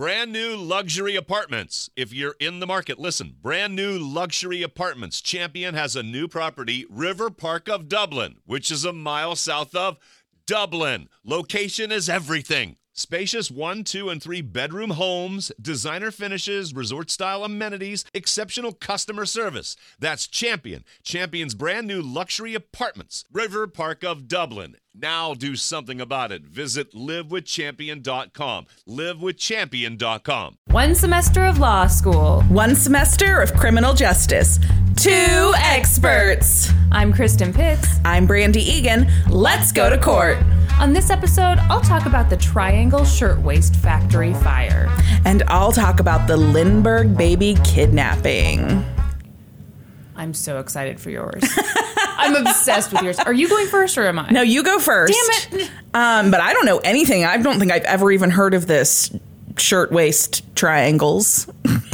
Brand new luxury apartments. If you're in the market, listen. Brand new luxury apartments. Champion has a new property, River Park of Dublin, which is a mile south of Dublin. Location is everything. Spacious 1, 2, and 3 bedroom homes, designer finishes, resort-style amenities, exceptional customer service. That's Champion. Champion's brand new luxury apartments, River Park of Dublin. Now do something about it. Visit livewithchampion.com. Livewithchampion.com. 1 semester of law school. 1 semester of criminal justice. 2 experts. I'm Kristen Pitts. I'm Brandy Egan. Let's go to court. On this episode, I'll talk about the Triangle Shirtwaist Factory fire. And I'll talk about the Lindbergh baby kidnapping. I'm so excited for yours. I'm obsessed with yours. Are you going first or am I? No, you go first. Damn it. But I don't know anything. I don't think I've ever even heard of this shirtwaist triangles.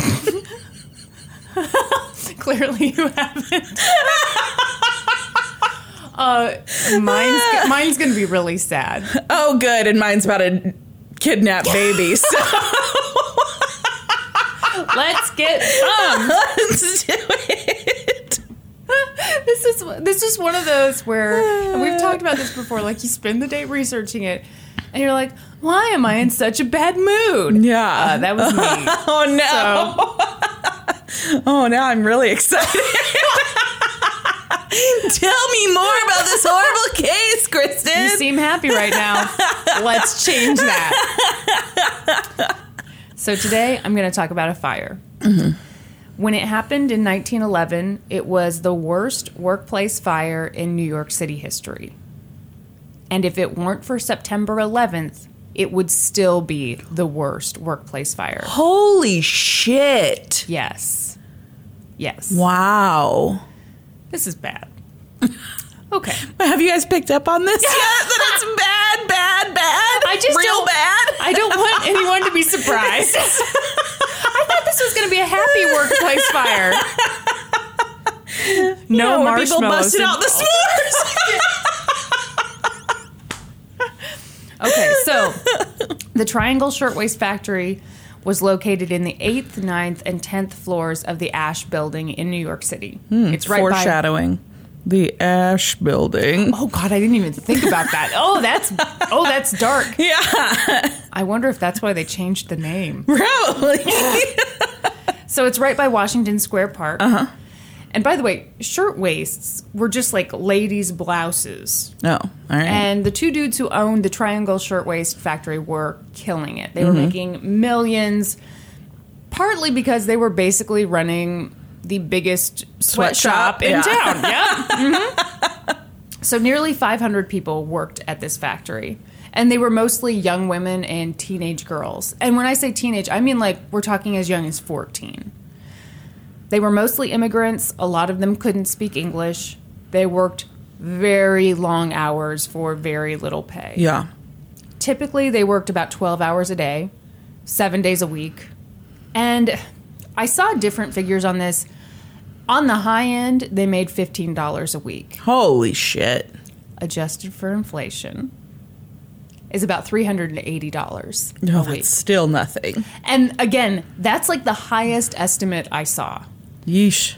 Clearly you haven't. Mine's going to be really sad. Oh, good. And mine's about a kidnapped baby. So let's get some. let's do it. This is one of those where, and we've talked about this before, like you spend the day researching it and you're like, why am I in such a bad mood? Yeah. That was me. Oh, no. Oh, now I'm really excited. Tell me more about this horrible case, Kristen. You seem happy right now. Let's change that. So today I'm going to talk about a fire. Mm-hmm. When it happened in 1911, it was the worst workplace fire in New York City history. And if it weren't for September 11th, it would still be the worst workplace fire. Holy shit. Yes. Yes. Wow. This is bad. Okay. Have you guys picked up on this yet? That it's bad? I just real bad? I don't want anyone to be surprised. I thought this was going to be a happy workplace fire. No marshmallows. People busted out the s'mores. Okay, so the Triangle Shirtwaist Factory was located in the 8th, 9th, and 10th floors of the Ash Building in New York City. It's right foreshadowing. The Ash Building. Oh God, I didn't even think about that. That's dark. Yeah. I wonder if that's why they changed the name. Probably. So it's right by Washington Square Park. Uh-huh. And by the way, shirtwaists were just like ladies' blouses. Oh, all right. And the 2 dudes who owned the Triangle Shirtwaist Factory were killing it. They were making millions, partly because they were basically running the biggest sweatshop in town. Yeah. Mm-hmm. So nearly 500 people worked at this factory. And they were mostly young women and teenage girls. And when I say teenage, I mean like we're talking as young as 14. They were mostly immigrants. A lot of them couldn't speak English. They worked very long hours for very little pay. Yeah. Typically, they worked about 12 hours a day, 7 days a week. And I saw different figures on this. On the high end, they made $15 a week. Holy shit. Adjusted for inflation is about $380 No, a week. that's still nothing. And again, that's like the highest estimate I saw. Yeesh.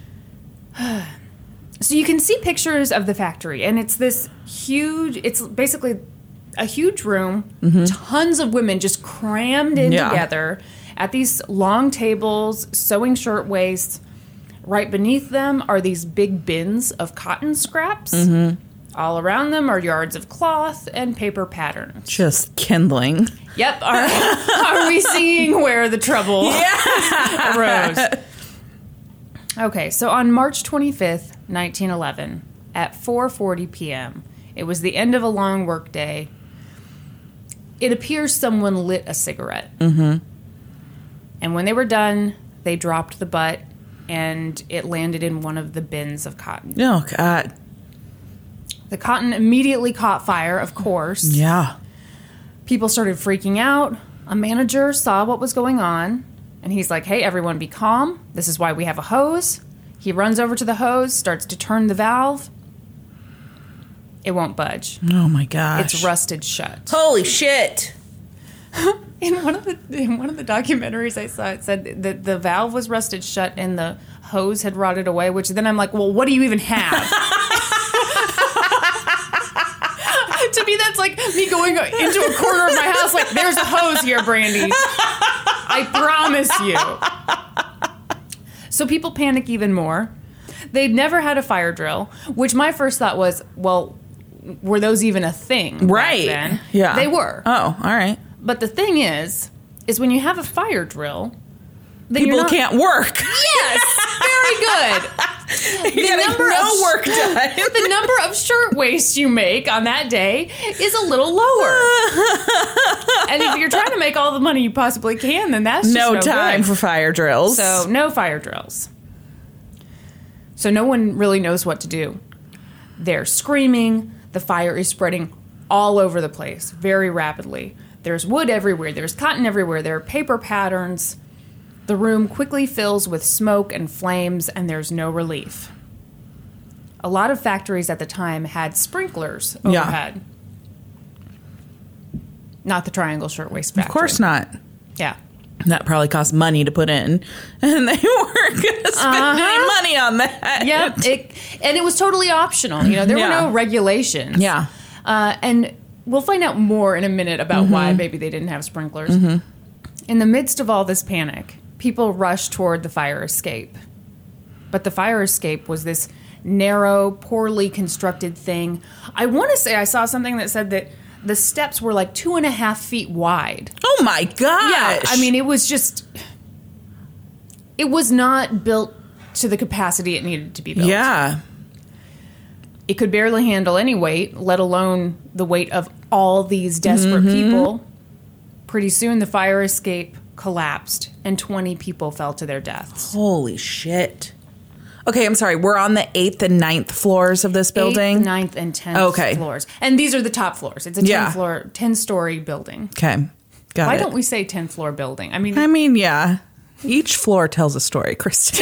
So you can see pictures of the factory, and it's this huge, it's basically a huge room, tons of women just crammed in together at these long tables, sewing shirtwaists. Right beneath them are these big bins of cotton scraps. Mm-hmm. All around them are yards of cloth and paper patterns. Just kindling. Yep. Are we seeing where the trouble arose? Okay, so on March 25th, 1911, at 4:40 p.m., it was the end of a long work day. It appears someone lit a cigarette. Mm-hmm. And when they were done, they dropped the butt, and it landed in one of the bins of cotton. Oh, God. The cotton immediately caught fire, of course. Yeah. People started freaking out. A manager saw what was going on, and he's like, hey, everyone be calm. This is why we have a hose. He runs over to the hose, starts to turn the valve. It won't budge. Oh, my gosh. It's rusted shut. Holy shit. In one of the documentaries I saw, it said that the valve was rusted shut and the hose had rotted away, which then I'm like, well, what do you even have? To me, that's like me going into a corner of my house like, there's a hose here, Brandy. I promise you. So people panic even more. They'd never had a fire drill, which my first thought was, well, were those even a thing Right. back then? Yeah. They were. Oh, all right. But the thing is when you have a fire drill, then People can't work. Yes, very good. You get no work done. The number of shirtwaists you make on that day is a little lower. And if you're trying to make all the money you possibly can, then that's just no time good. for fire drills. So no fire drills. So no one really knows what to do. They're screaming. The fire is spreading all over the place very rapidly. There's wood everywhere. There's cotton everywhere. There are paper patterns. The room quickly fills with smoke and flames, and there's no relief. A lot of factories at the time had sprinklers overhead. Not the Triangle Shirtwaist Factory. Of course not. Yeah. That probably cost money to put in, and they weren't going to spend any money on that. Yep. And it was totally optional. You know, there were no regulations. Yeah. And we'll find out more in a minute about why maybe they didn't have sprinklers. In the midst of all this panic, people rushed toward the fire escape. But the fire escape was this narrow, poorly constructed thing. I want to say I saw something that said that the steps were like 2.5 feet wide. Oh my gosh. Yeah, I mean, it was not built to the capacity it needed to be built. Yeah. It could barely handle any weight, let alone the weight of all these desperate people. Pretty soon, the fire escape collapsed, and 20 people fell to their deaths. Holy shit. Okay, I'm sorry. We're on the 8th and 9th floors of this building? 8th, 9th, and 10th floors. And these are the top floors. It's a 10-story building. Okay, got Why it. don't we say 10th-floor building? I mean, yeah. Each floor tells a story, Kristen.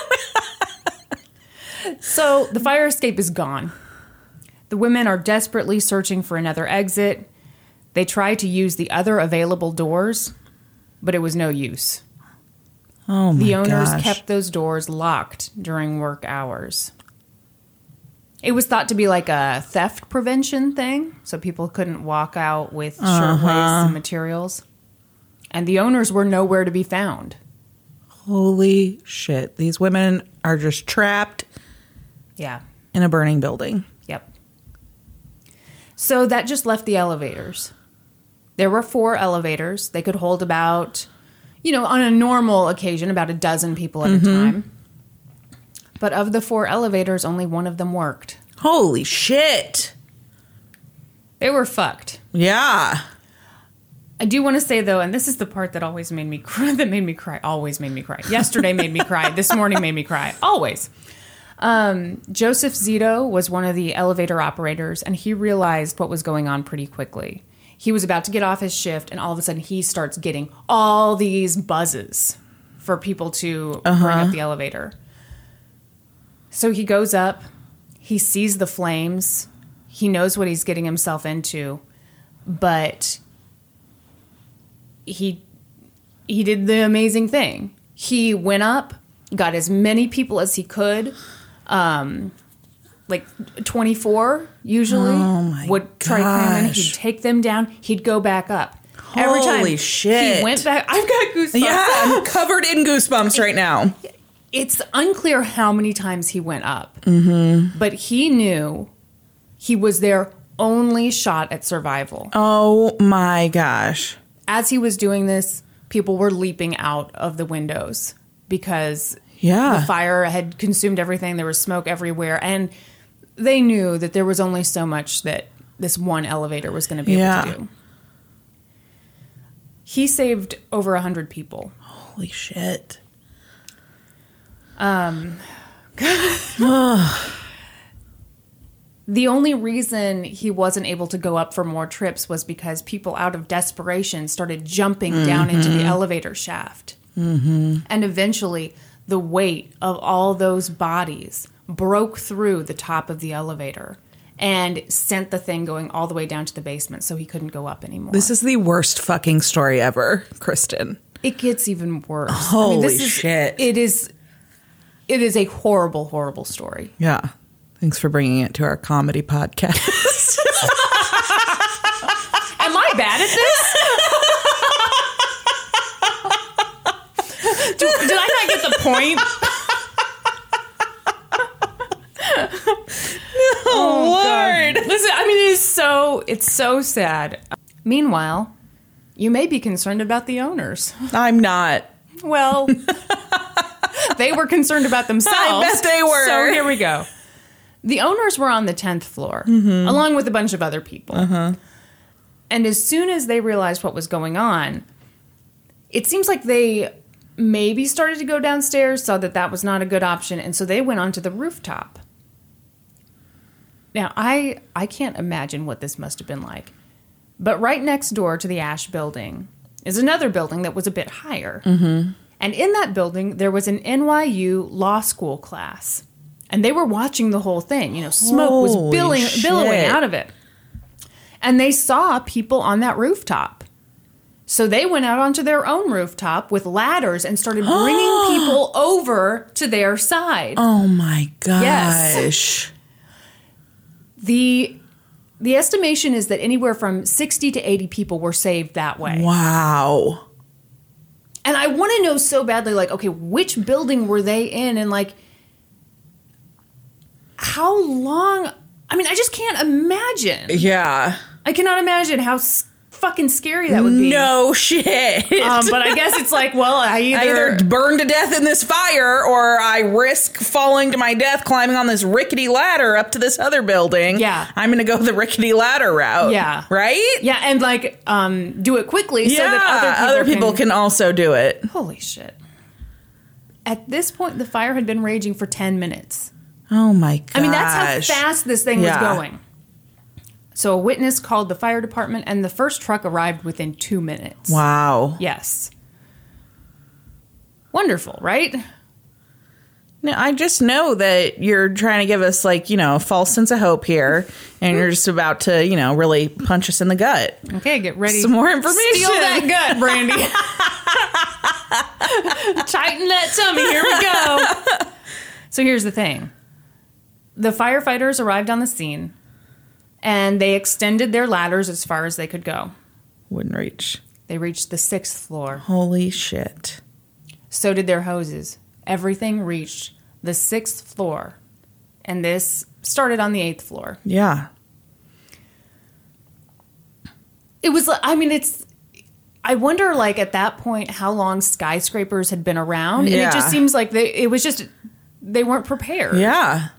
So the fire escape is gone. The women are desperately searching for another exit. They try to use the other available doors, but it was no use. Oh my The owners gosh. kept those doors locked during work hours. It was thought to be like a theft prevention thing, so people couldn't walk out with shirtwaists and materials. And the owners were nowhere to be found. Holy shit. These women are just trapped Yeah. in a burning building. Yep. So that just left the elevators. There were 4 elevators. They could hold about, on a normal occasion, about a dozen people at a time. But of the 4 elevators, only one of them worked. Holy shit. They were fucked. Yeah. I do want to say, though, and this is the part that always made me cry, always made me cry. Yesterday made me cry. This morning made me cry. Always. Joseph Zito was one of the elevator operators, and he realized what was going on pretty quickly. He was about to get off his shift, and all of a sudden he starts getting all these buzzes for people to bring up the elevator. So he goes up, he sees the flames, he knows what he's getting himself into, but he did the amazing thing. He went up, got as many people as he could, like 24 usually would try to cram in. He'd take them down. He'd go back up. Every time Holy shit. he went back. I've got goosebumps. Yeah, I'm covered in goosebumps right now. It's unclear how many times he went up, but he knew he was their only shot at survival. Oh my gosh. As he was doing this, people were leaping out of the windows because Yeah. the fire had consumed everything. There was smoke everywhere, and they knew that there was only so much that this one elevator was going to be able to do. He saved over 100 people. Holy shit. The only reason he wasn't able to go up for more trips was because people, out of desperation, started jumping down into the elevator shaft. And eventually, the weight of all those bodies broke through the top of the elevator and sent the thing going all the way down to the basement so he couldn't go up anymore. This is the worst fucking story ever, Kristen. It gets even worse. Holy shit. It is a horrible, horrible story. Yeah. Thanks for bringing it to our comedy podcast. Am I bad at this? Did I not get the point? Oh, Lord. God. Listen, I mean, it's so sad. Meanwhile, you may be concerned about the owners. I'm not. Well, they were concerned about themselves. I bet they were. So here we go. The owners were on the 10th floor, along with a bunch of other people. And as soon as they realized what was going on, it seems like they maybe started to go downstairs, saw that that was not a good option, and so they went onto the rooftop. Now, I can't imagine what this must have been like. But right next door to the Ash building is another building that was a bit higher. And in that building, there was an NYU law school class. And they were watching the whole thing. You know, smoke was billowing out of it. And they saw people on that rooftop. So they went out onto their own rooftop with ladders and started bringing people over to their side. Oh, my gosh. Yes. The estimation is that anywhere from 60 to 80 people were saved that way. Wow. And I want to know so badly, like, okay, which building were they in? And, like, how long? I mean, I just can't imagine. Yeah. I cannot imagine how fucking scary that would be. No shit. But I guess it's like, well, I either burn to death in this fire or I risk falling to my death climbing on this rickety ladder up to this other building. Yeah. I'm going to go the rickety ladder route. Yeah. Right? Yeah, and like do it quickly so that other people can also do it. Holy shit. At this point, the fire had been raging for 10 minutes. Oh my gosh. I mean, that's how fast this thing was going. So a witness called the fire department, and the first truck arrived within 2 minutes. Wow. Yes. Wonderful, right? No, I just know that you're trying to give us, like, you know, a false sense of hope here, and you're just about to, you know, really punch us in the gut. Okay, get ready. Some more information. Steal that gut, Brandy. Tighten that tummy. Here we go. So here's the thing. The firefighters arrived on the scene, and they extended their ladders as far as they could go. Wouldn't reach. They reached the 6th floor. Holy shit. So did their hoses. Everything reached the 6th floor. And this started on the 8th floor. Yeah. It was, I mean, I wonder, like, at that point, how long skyscrapers had been around. And it just seems like they weren't prepared. Yeah.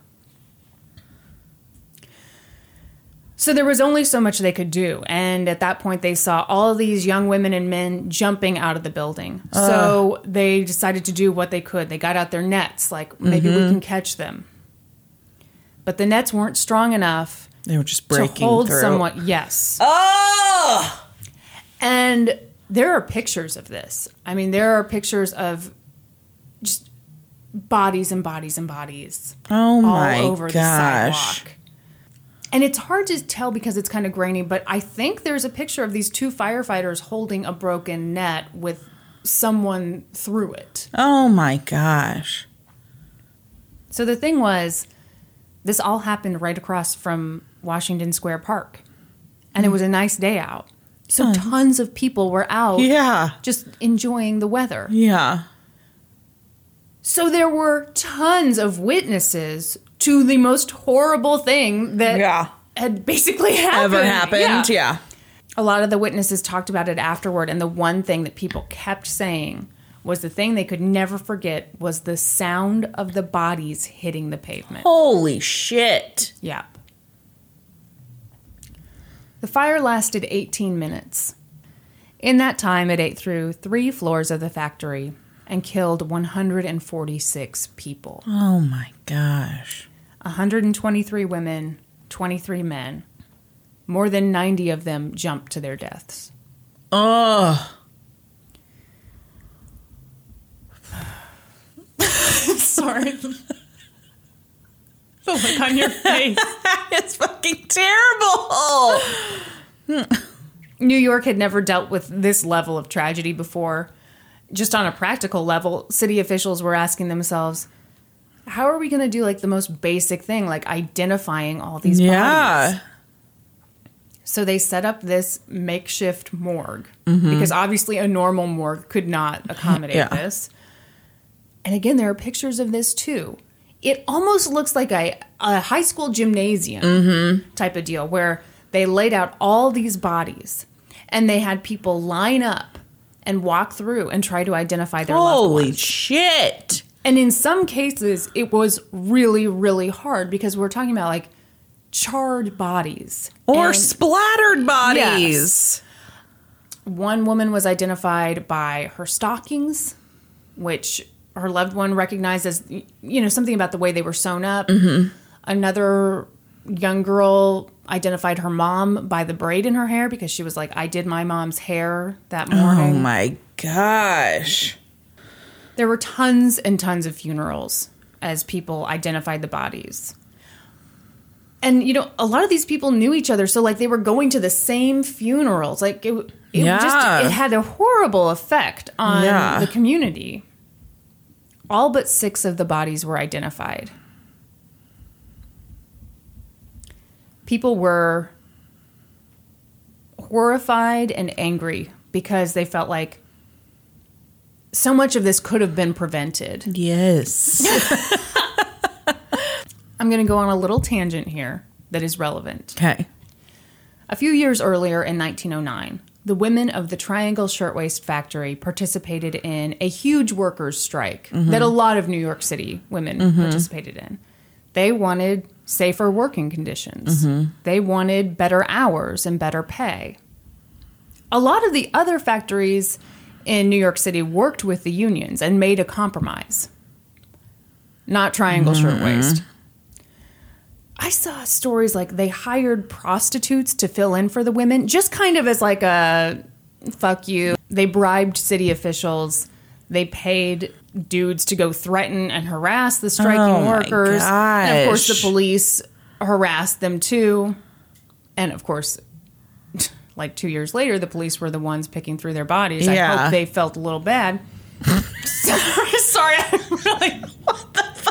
So there was only so much they could do. And at that point, they saw all of these young women and men jumping out of the building. So they decided to do what they could. They got out their nets, like, maybe we can catch them. But the nets weren't strong enough. They were just breaking to hold through. somewhat. Yes. Oh! And there are pictures of this. I mean, there are pictures of just bodies and bodies and bodies. Oh, my all over gosh. the sidewalk. And it's hard to tell because it's kind of grainy, but I think there's a picture of these 2 firefighters holding a broken net with someone through it. Oh, my gosh. So the thing was, this all happened right across from Washington Square Park. And it was a nice day out. So tons of people were out just enjoying the weather. Yeah. So there were tons of witnesses to the most horrible thing that had basically happened. Ever happened, yeah. A lot of the witnesses talked about it afterward, and the one thing that people kept saying was the thing they could never forget was the sound of the bodies hitting the pavement. Holy shit. Yeah. The fire lasted 18 minutes. In that time, it ate through 3 floors of the factory and killed 146 people. Oh, my gosh. 123 women, 23 men. More than 90 of them jumped to their deaths. Oh. Sorry. The look on your face. It's fucking fucking terrible. New York had never dealt with this level of tragedy before. Just on a practical level, city officials were asking themselves, how are we going to do like the most basic thing, like identifying all these bodies? So they set up this makeshift morgue because obviously a normal morgue could not accommodate this. And again, there are pictures of this too. It almost looks like a high school gymnasium type of deal where they laid out all these bodies and they had people line up and walk through and try to identify their loved ones. Holy shit. And in some cases, it was really, really hard because we're talking about like charred bodies. Or splattered bodies. Yes. One woman was identified by her stockings, which her loved one recognized as, something about the way they were sewn up. Another young girl identified her mom by the braid in her hair because she was like, I did my mom's hair that morning. Oh my gosh. There were tons and tons of funerals as people identified the bodies. And, a lot of these people knew each other. So, like, they were going to the same funerals. Like, it had a horrible effect on the community. All but 6 of the bodies were identified. People were horrified and angry because they felt like so much of this could have been prevented. Yes. I'm going to go on a little tangent here that is relevant. Okay. A few years earlier in 1909, the women of the Triangle Shirtwaist Factory participated in a huge workers' strike that a lot of New York City women participated in. They wanted safer working conditions. They wanted better hours and better pay. A lot of the other factories in New York City worked with the unions and made a compromise. Not Triangle Shirtwaist. I saw stories like they hired prostitutes to fill in for the women, just kind of as like a fuck you. They bribed city officials. They paid dudes to go threaten and harass the striking workers. And of course, the police harassed them too. And of course, like 2 years later, the police were the ones picking through their bodies. I hope they felt a little bad. Sorry, I'm really... What the fuck?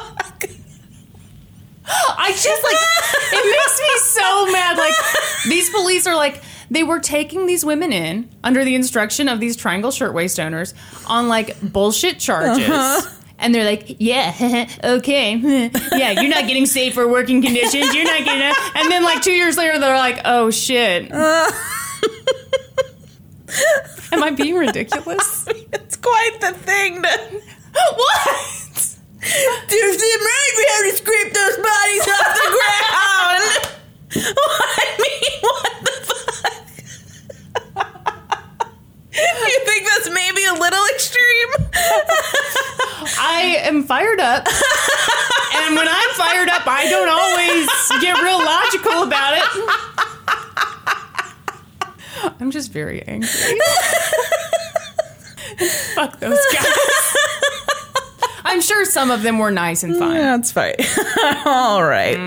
I just, like, it makes me so mad. Like, these police are, like, they were taking these women in under the instruction of these Triangle Shirtwaist owners on, like, bullshit charges. And they're like, yeah, okay. Yeah, you're not getting safer working conditions. You're not getting... And then, like, 2 years later, they're like, oh, shit. Am I being ridiculous? It's quite the thing to... What? There's the right, we have to scrape those bodies off the ground. I mean, what the fuck? You think that's maybe a little extreme? I am fired up. And when I'm fired up, I don't always get real logical about it. I'm just very angry. Fuck those guys. I'm sure some of them were nice and fun. That's fine. All right.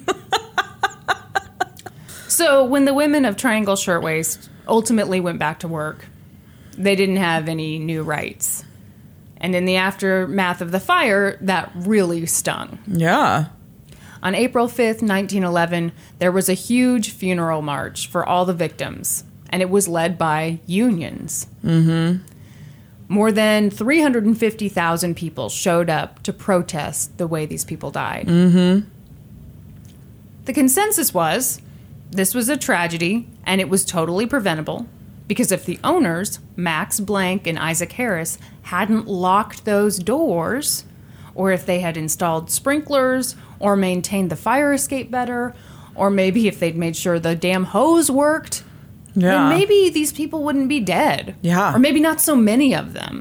So when the women of Triangle Shirtwaist ultimately went back to work, they didn't have any new rights. And in the aftermath of the fire, that really stung. Yeah. On April 5th, 1911, there was a huge funeral march for all the victims, and it was led by unions. More than 350,000 people showed up to protest the way these people died. The consensus was this was a tragedy, and it was totally preventable, because if the owners, Max Blank and Isaac Harris, hadn't locked those doors, or if they had installed sprinklers, or maintained the fire escape better, or maybe if they'd made sure the damn hose worked... then maybe these people wouldn't be dead. Yeah. Or maybe not so many of them.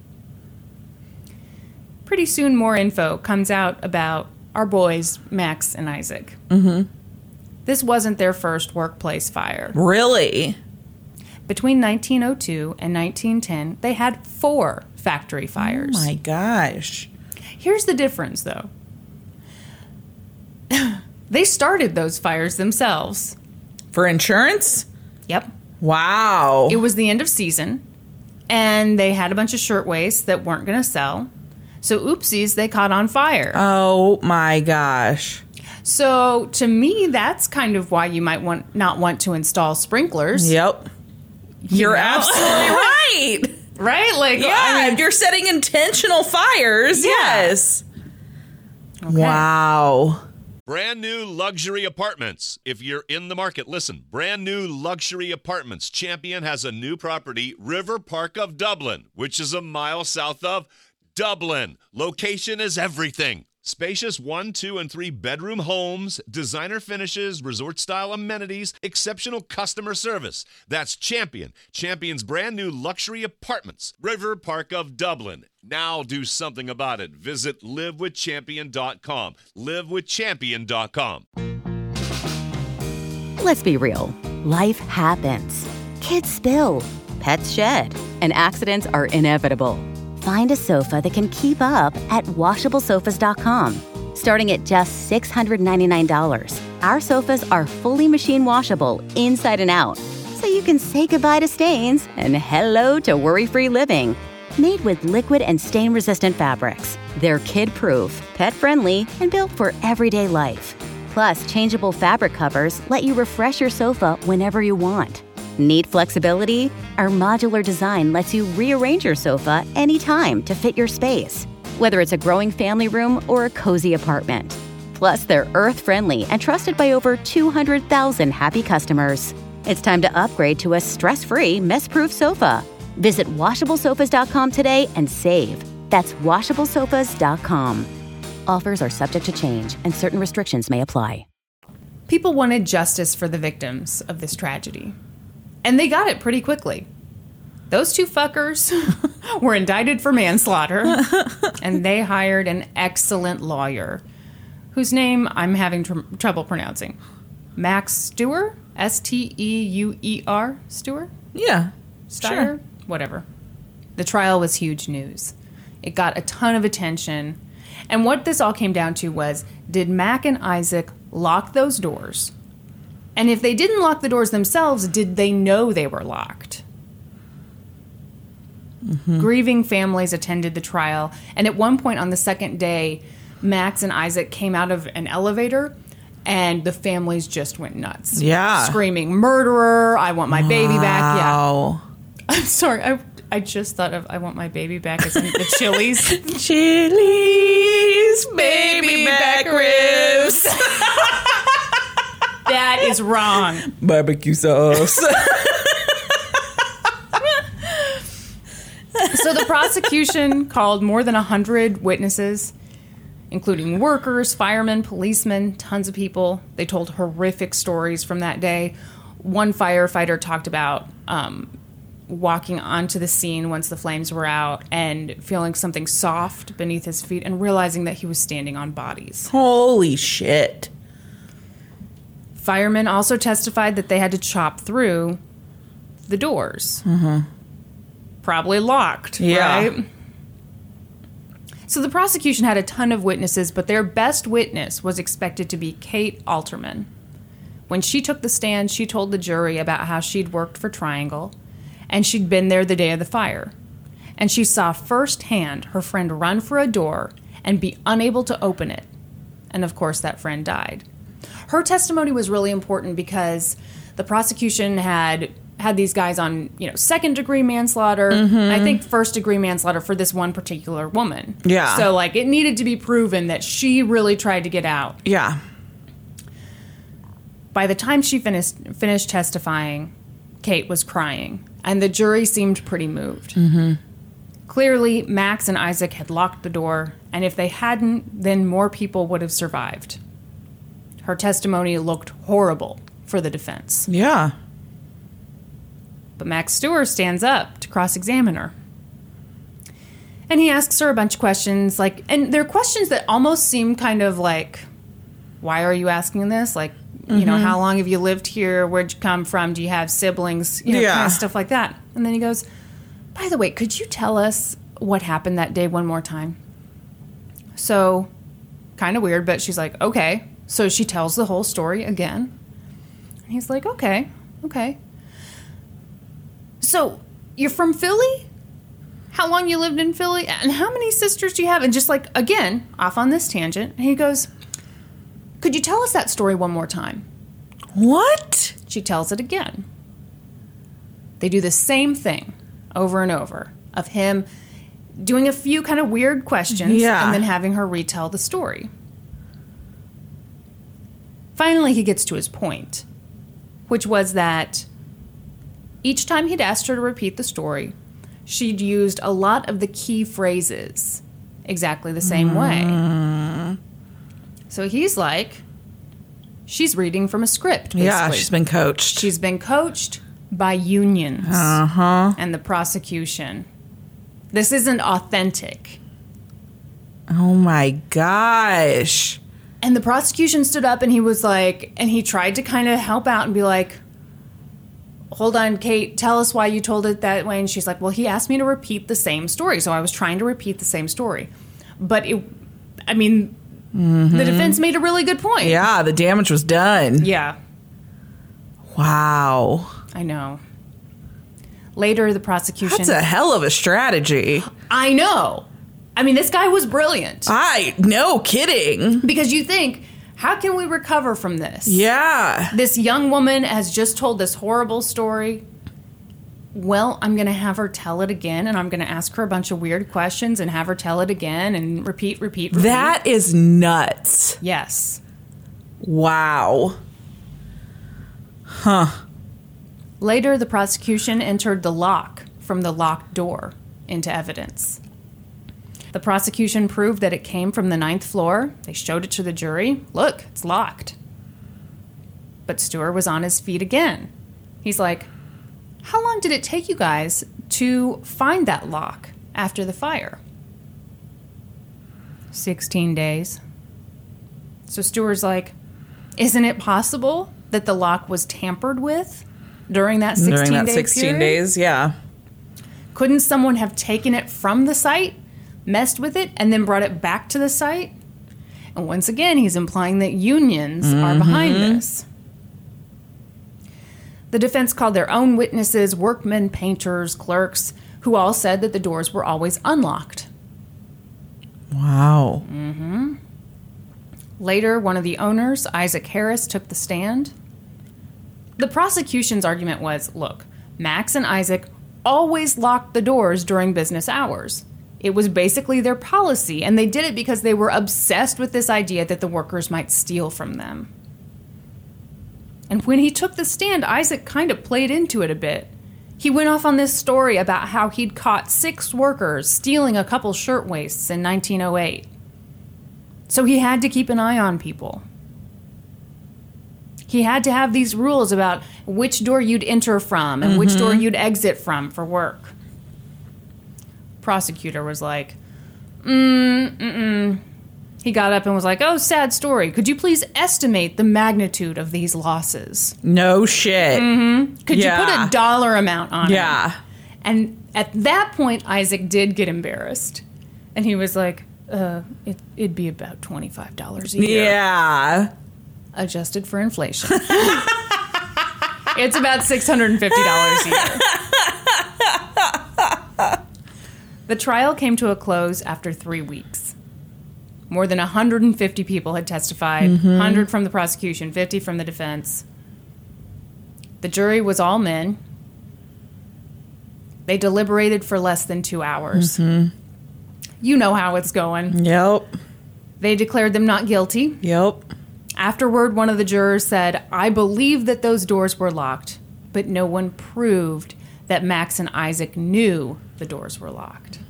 Pretty soon more info comes out about our boys, Max and Isaac. This wasn't their first workplace fire. Really? Between 1902 and 1910, they had 4 factory fires. Oh my gosh. Here's the difference, though. They started those fires themselves. For insurance? Yep. Wow. It was the end of season, and they had a bunch of shirtwaists that weren't going to sell. So, oopsies, they caught on fire. Oh, my gosh. So, to me, that's kind of why you might not want to install sprinklers. Yep. You're absolutely right. Right? Like, Yeah, if you're setting intentional fires, yes. Okay. Wow. Brand new luxury apartments. If you're in the market, listen. Brand new luxury apartments. Champion has a new property, River Park of Dublin, which is a mile south of Dublin. Location is everything. Spacious 1, 2, and 3 bedroom homes, designer finishes, resort-style amenities, exceptional customer service. That's Champion. Champion's brand new luxury apartments, River Park of Dublin. Now do something about it. Visit livewithchampion.com. Livewithchampion.com. Let's be real. Life happens. Kids spill. Pets shed. And accidents are inevitable. Find a sofa that can keep up at washablesofas.com. Starting at just $699, our sofas are fully machine washable inside and out, so you can say goodbye to stains and hello to worry-free living. Made with liquid and stain-resistant fabrics, they're kid-proof, pet-friendly, and built for everyday life. Plus, changeable fabric covers let you refresh your sofa whenever you want. Need flexibility? Our modular design lets you rearrange your sofa anytime to fit your space, whether it's a growing family room or a cozy apartment. Plus, they're earth-friendly and trusted by over 200,000 happy customers. It's time to upgrade to a stress-free, mess-proof sofa. Visit washablesofas.com today and save. That's washablesofas.com. Offers are subject to change, and certain restrictions may apply. People wanted justice for the victims of this tragedy. And they got it pretty quickly. Those two fuckers were indicted for manslaughter, and they hired an excellent lawyer, whose name I'm having trouble pronouncing. Max Steuer? S-T-E-U-E-R? Steuer? Yeah. Steyer? Sure. Whatever. The trial was huge news. It got a ton of attention. And what this all came down to was, did Mac and Isaac lock those doors? And if they didn't lock the doors themselves, did they know they were locked? Mm-hmm. Grieving families attended the trial, and at one point on the second day, Max and Isaac came out of an elevator, and the families just went nuts. Yeah. Screaming, "Murderer, I want my baby back." Yeah. Wow. I'm sorry, I just thought of "I want my baby back" as in the Chili's. Chili's baby back ribs. That is wrong. Barbecue sauce. So the prosecution called more than 100 witnesses, including workers, firemen, policemen, tons of people. They told horrific stories from that day. One firefighter talked about walking onto the scene once the flames were out and feeling something soft beneath his feet and realizing that he was standing on bodies. Holy shit. Firemen also testified that they had to chop through the doors. Mm-hmm. Probably locked, yeah. Right? So the prosecution had a ton of witnesses, but their best witness was expected to be Kate Alterman. When she took the stand, she told the jury about how she'd worked for Triangle, and she'd been there the day of the fire. And she saw firsthand her friend run for a door and be unable to open it. And of course, that friend died. Her testimony was really important because the prosecution had these guys on, second-degree manslaughter. Mm-hmm. I think first-degree manslaughter for this one particular woman. Yeah. So, it needed to be proven that she really tried to get out. Yeah. By the time she finished testifying, Kate was crying, and the jury seemed pretty moved. Mm-hmm. Clearly, Max and Isaac had locked the door, and if they hadn't, then more people would have survived. Her testimony looked horrible for the defense. Yeah. But Max Steuer stands up to cross-examine her. And he asks her a bunch of questions, and they're questions that almost seem kind of like, why are you asking this? How long have you lived here? Where'd you come from? Do you have siblings? Kind of stuff like that. And then he goes, by the way, could you tell us what happened that day one more time? So, kind of weird, but she's like, okay. So she tells the whole story again. And he's like, okay. So you're from Philly? How long you lived in Philly? And how many sisters do you have? And just like, again, off on this tangent. And he goes, could you tell us that story one more time? What? She tells it again. They do the same thing over and over of him doing a few kind of weird questions and then having her retell the story. Finally, he gets to his point, which was that each time he'd asked her to repeat the story, she'd used a lot of the key phrases exactly the same way. So he's like, she's reading from a script, basically. Yeah, she's been coached. She's been coached by unions and the prosecution. This isn't authentic. Oh my gosh. And the prosecution stood up and he was like, and he tried to kind of help out and be like, hold on, Kate, tell us why you told it that way. And she's like, well, he asked me to repeat the same story. So I was trying to repeat the same story. But the defense made a really good point. Yeah, the damage was done. Yeah. Wow. I know. Later, the prosecution... That's a hell of a strategy. I know. I mean, this guy was brilliant. No kidding. Because you think, how can we recover from this? Yeah. This young woman has just told this horrible story. Well, I'm going to have her tell it again, and I'm going to ask her a bunch of weird questions and have her tell it again and repeat. That is nuts. Yes. Wow. Huh. Later, the prosecution entered the lock from the locked door into evidence. The prosecution proved that it came from the 9th floor. They showed it to the jury. Look, it's locked. But Stewart was on his feet again. He's like, how long did it take you guys to find that lock after the fire? 16 days. So Stewart's like, isn't it possible that the lock was tampered with during that 16 During that day 16 period? days, yeah. Couldn't someone have taken it from the site, messed with it, and then brought it back to the site? And once again, he's implying that unions are behind this. The defense called their own witnesses, workmen, painters, clerks, who all said that the doors were always unlocked. Wow. Later, one of the owners, Isaac Harris, took the stand. The prosecution's argument was, look, Max and Isaac always locked the doors during business hours. It was basically their policy, and they did it because they were obsessed with this idea that the workers might steal from them. And when he took the stand, Isaac kind of played into it a bit. He went off on this story about how he'd caught 6 workers stealing a couple shirtwaists in 1908. So he had to keep an eye on people. He had to have these rules about which door you'd enter from and which door you'd exit from for work. Prosecutor was like, He got up and was like, oh, sad story. Could you please estimate the magnitude of these losses? No shit. Could you put a dollar amount on it? Yeah. And at that point, Isaac did get embarrassed. And he was like, it'd be about $25 a year. Yeah. Adjusted for inflation. It's about $650 a year. The trial came to a close after 3 weeks. More than 150 people had testified, 100 from the prosecution, 50 from the defense. The jury was all men. They deliberated for less than 2 hours. You know how it's going. Yep. They declared them not guilty. Yep. Afterward, one of the jurors said, I believe that those doors were locked, but no one proved that Max and Isaac knew the doors were locked.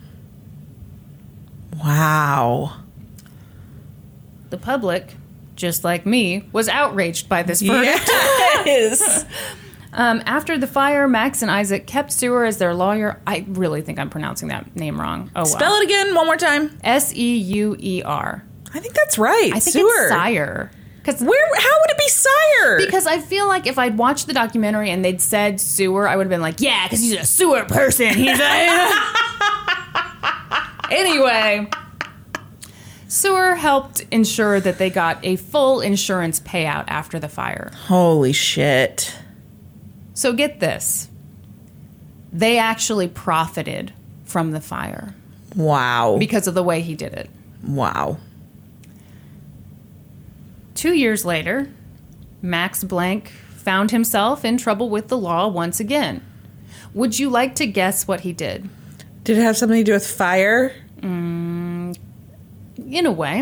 Wow. The public, just like me, was outraged by this verdict. Yes. After the fire, Max and Isaac kept Seuer as their lawyer. I really think I'm pronouncing that name wrong. Oh, well. Spell it again one more time. Seuer. I think that's right. I think Seuer. it's Sire. How would it be Sire? Because I feel like if I'd watched the documentary and they'd said sewer, I would have been like, yeah, because he's a sewer person. He's a... Anyway, Sewer helped ensure that they got a full insurance payout after the fire. Holy shit. So get this. They actually profited from the fire Wow. because of the way he did it. Wow. 2 years later, Max Blank found himself in trouble with the law once again. Would you like to guess what he did? Did it have something to do with fire? In a way.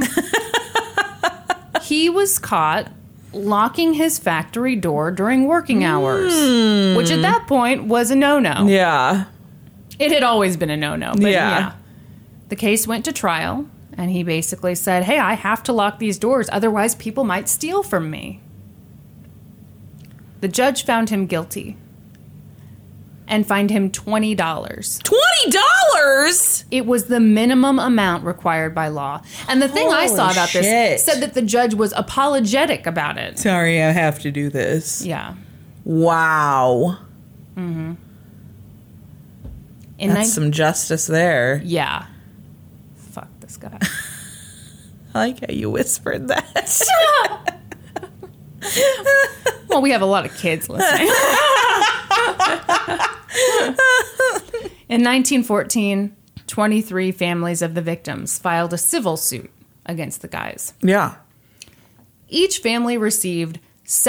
He was caught locking his factory door during working hours, which at that point was a no-no. Yeah. It had always been a no-no, but Yeah. yeah. The case went to trial, and he basically said, hey, I have to lock these doors, otherwise people might steal from me. The judge found him guilty and fined him $20. $20? It was the minimum amount required by law. And the thing I saw Holy about shit. this said that the judge was apologetic about it. Sorry, I have to do this. Yeah. Wow. In That's some justice there. Yeah. Fuck this guy. I like how you whispered that. Well, we have a lot of kids listening. In 1914, 23 families of the victims filed a civil suit against the guys. Yeah. Each family received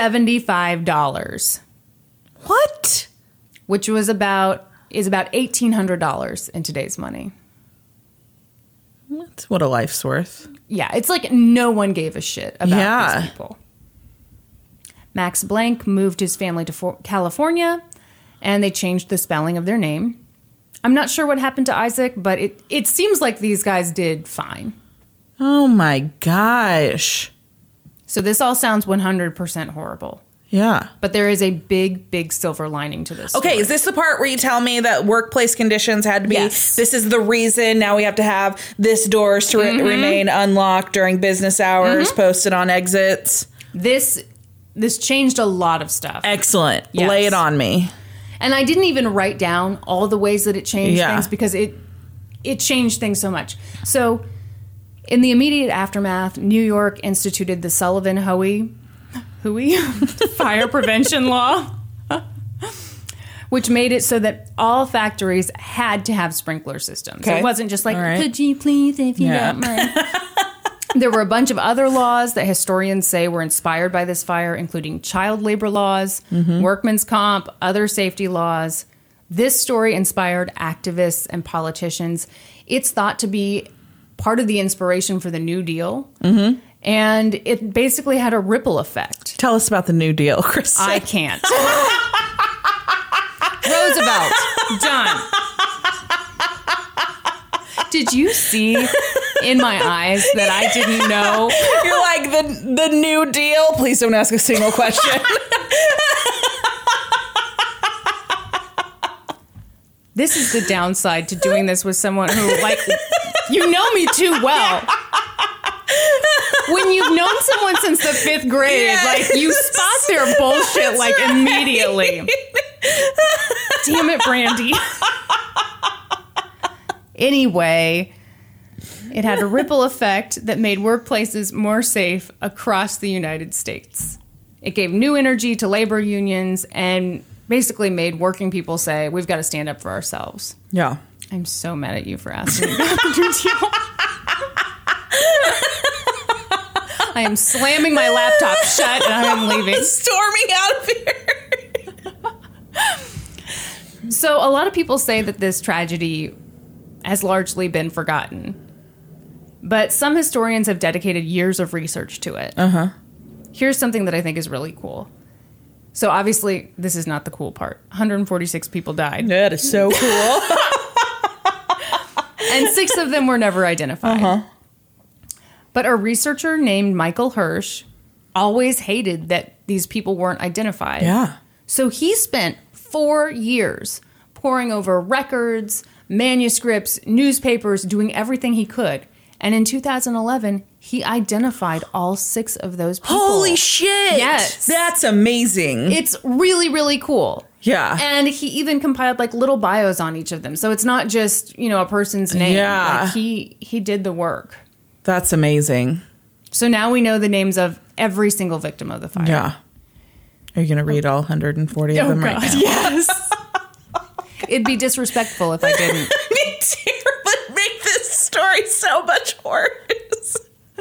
$75, What? which is about $1,800 in today's money. That's what a life's worth. Yeah, it's like no one gave a shit about Yeah. these people. Max Blank moved his family to California, and they changed the spelling of their name. I'm not sure what happened to Isaac, but it seems like these guys did fine. Oh my gosh. So this all sounds 100% horrible. Yeah. But there is a big, big silver lining to this. Okay, story. is this the part where you tell me that workplace conditions had to be, Yes. this is the reason now we have to have this doors to remain unlocked during business hours, posted on exits? This changed a lot of stuff. Excellent. Yes. Lay it on me. And I didn't even write down all the ways that it changed Yeah. things because it changed things so much. So in the immediate aftermath, New York instituted the Sullivan-Hoey fire prevention law, which made it so that all factories had to have sprinkler systems. Okay. It wasn't just like, All right. could you please, if you Yeah. don't mind. There were a bunch of other laws that historians say were inspired by this fire, including child labor laws, workman's comp, other safety laws. This story inspired activists and politicians. It's thought to be part of the inspiration for the New Deal. And it basically had a ripple effect. Tell us about the New Deal, Chris. I can't. Roosevelt, done. Did you see in my eyes that I didn't know? You're like, the New Deal? Please don't ask a single question. This is the downside to doing this with someone who, like, you know me too well. When you've known someone since the 5th grade, Yes. like, you spot their bullshit, like, immediately. Damn it, Brandy. Anyway, it had a ripple effect that made workplaces more safe across the United States. It gave new energy to labor unions and basically made working people say, we've got to stand up for ourselves. Yeah. I'm so mad at you for asking me about the New Deal. I am slamming my laptop shut and I am leaving. Storming out of here. So a lot of people say that this tragedy has largely been forgotten. But some historians have dedicated years of research to it. Here's something that I think is really cool. So obviously, this is not the cool part. 146 people died. That is so cool. And 6 of them were never identified. But a researcher named Michael Hirsch always hated that these people weren't identified. Yeah. So he spent 4 years poring over records, manuscripts, newspapers, doing everything he could. And in 2011, he identified all 6 of those people. Holy shit. Yes. That's amazing. It's really, really cool. Yeah. And he even compiled like little bios on each of them. So it's not just, a person's name. Yeah. Like, he did the work. That's amazing. So now we know the names of every single victim of the fire. Yeah. Are you going to read all 140 of them right now? Yes. It'd be disrespectful if I didn't. Me too, but make this story so much worse.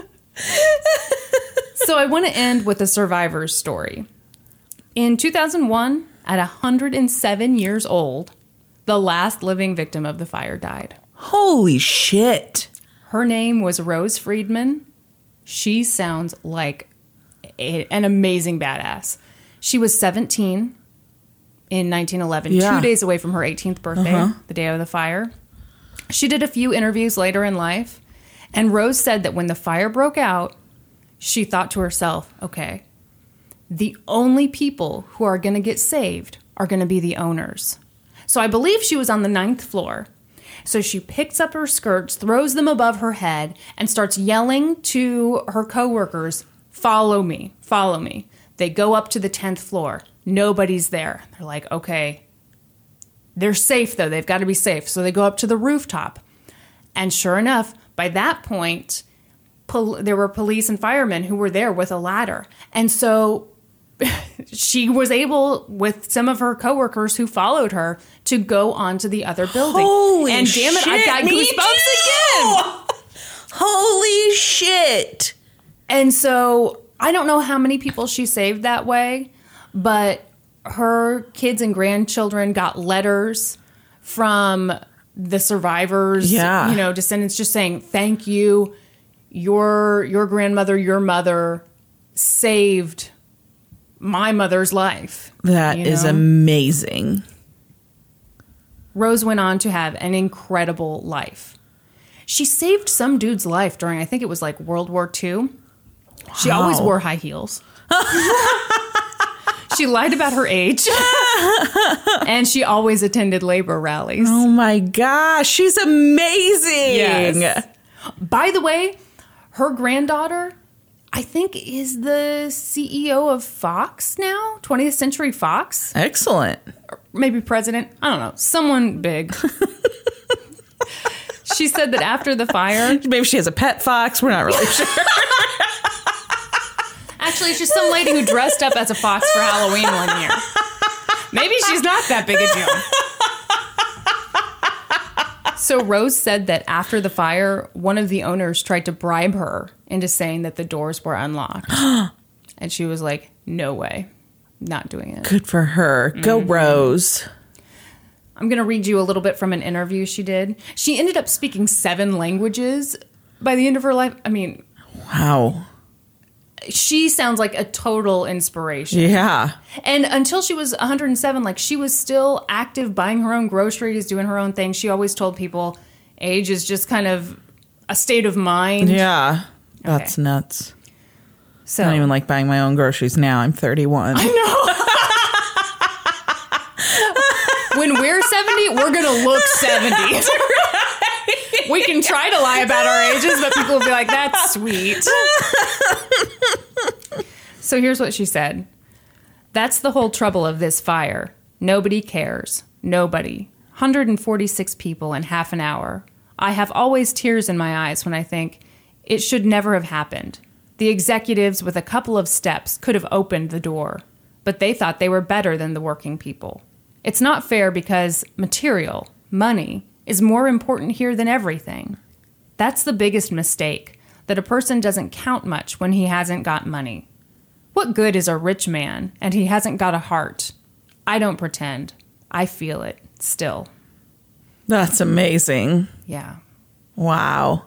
So I want to end with a survivor's story. In 2001, at 107 years old, the last living victim of the fire died. Holy shit. Her name was Rose Friedman. She sounds like an amazing badass. She was 17 in 1911, 2 days away from her 18th birthday, the day of the fire. She did a few interviews later in life, and Rose said that when the fire broke out, she thought to herself, okay, the only people who are going to get saved are going to be the owners. So I believe she was on the 9th floor. So she picks up her skirts, throws them above her head, and starts yelling to her coworkers, follow me, follow me. They go up to the 10th floor. Nobody's there. They're like, okay. They're safe, though. They've got to be safe. So they go up to the rooftop. And sure enough, by that point, there were police and firemen who were there with a ladder. And so she was able, with some of her coworkers who followed her, to go onto the other building. Holy and damn it, shit, I got goosebumps again. Holy shit. And so I don't know how many people she saved that way, but her kids and grandchildren got letters from the survivors, descendants, just saying, thank you. Your grandmother, your mother saved my mother's life. That is amazing. Rose went on to have an incredible life. She saved some dude's life during, I think it was like World War II. She always wore high heels. She lied about her age. And she always attended labor rallies. Oh my gosh, she's amazing. Yes. By the way, her granddaughter, I think, is the CEO of Fox now, 20th Century Fox. Excellent. Or maybe president. I don't know. Someone big. She said that after the fire... Maybe she has a pet fox. We're not really sure. Actually, it's just some lady who dressed up as a fox for Halloween one year. Maybe she's not that big a deal. So Rose said that after the fire, one of the owners tried to bribe her into saying that the doors were unlocked. And she was like, no way. Not doing it. Good for her. Go Rose. I'm going to read you a little bit from an interview she did. She ended up speaking 7 languages by the end of her life. I mean... Wow. She sounds like a total inspiration. Yeah. And until she was 107, like, she was still active, buying her own groceries, doing her own thing. She always told people age is just kind of a state of mind. Yeah. That's nuts. So, I don't even like buying my own groceries now. I'm 31. I know. When we're 70, we're going to look 70. Right. We can try to lie about our ages, but people will be like, that's sweet. So here's what she said. That's the whole trouble of this fire. Nobody cares. Nobody. 146 people in half an hour. I have always tears in my eyes when I think it should never have happened. The executives with a couple of steps could have opened the door, but they thought they were better than the working people. It's not fair because material, money, is more important here than everything. That's the biggest mistake, that a person doesn't count much when he hasn't got money. What good is a rich man and he hasn't got a heart? I don't pretend. I feel it still. That's amazing. Yeah. Wow.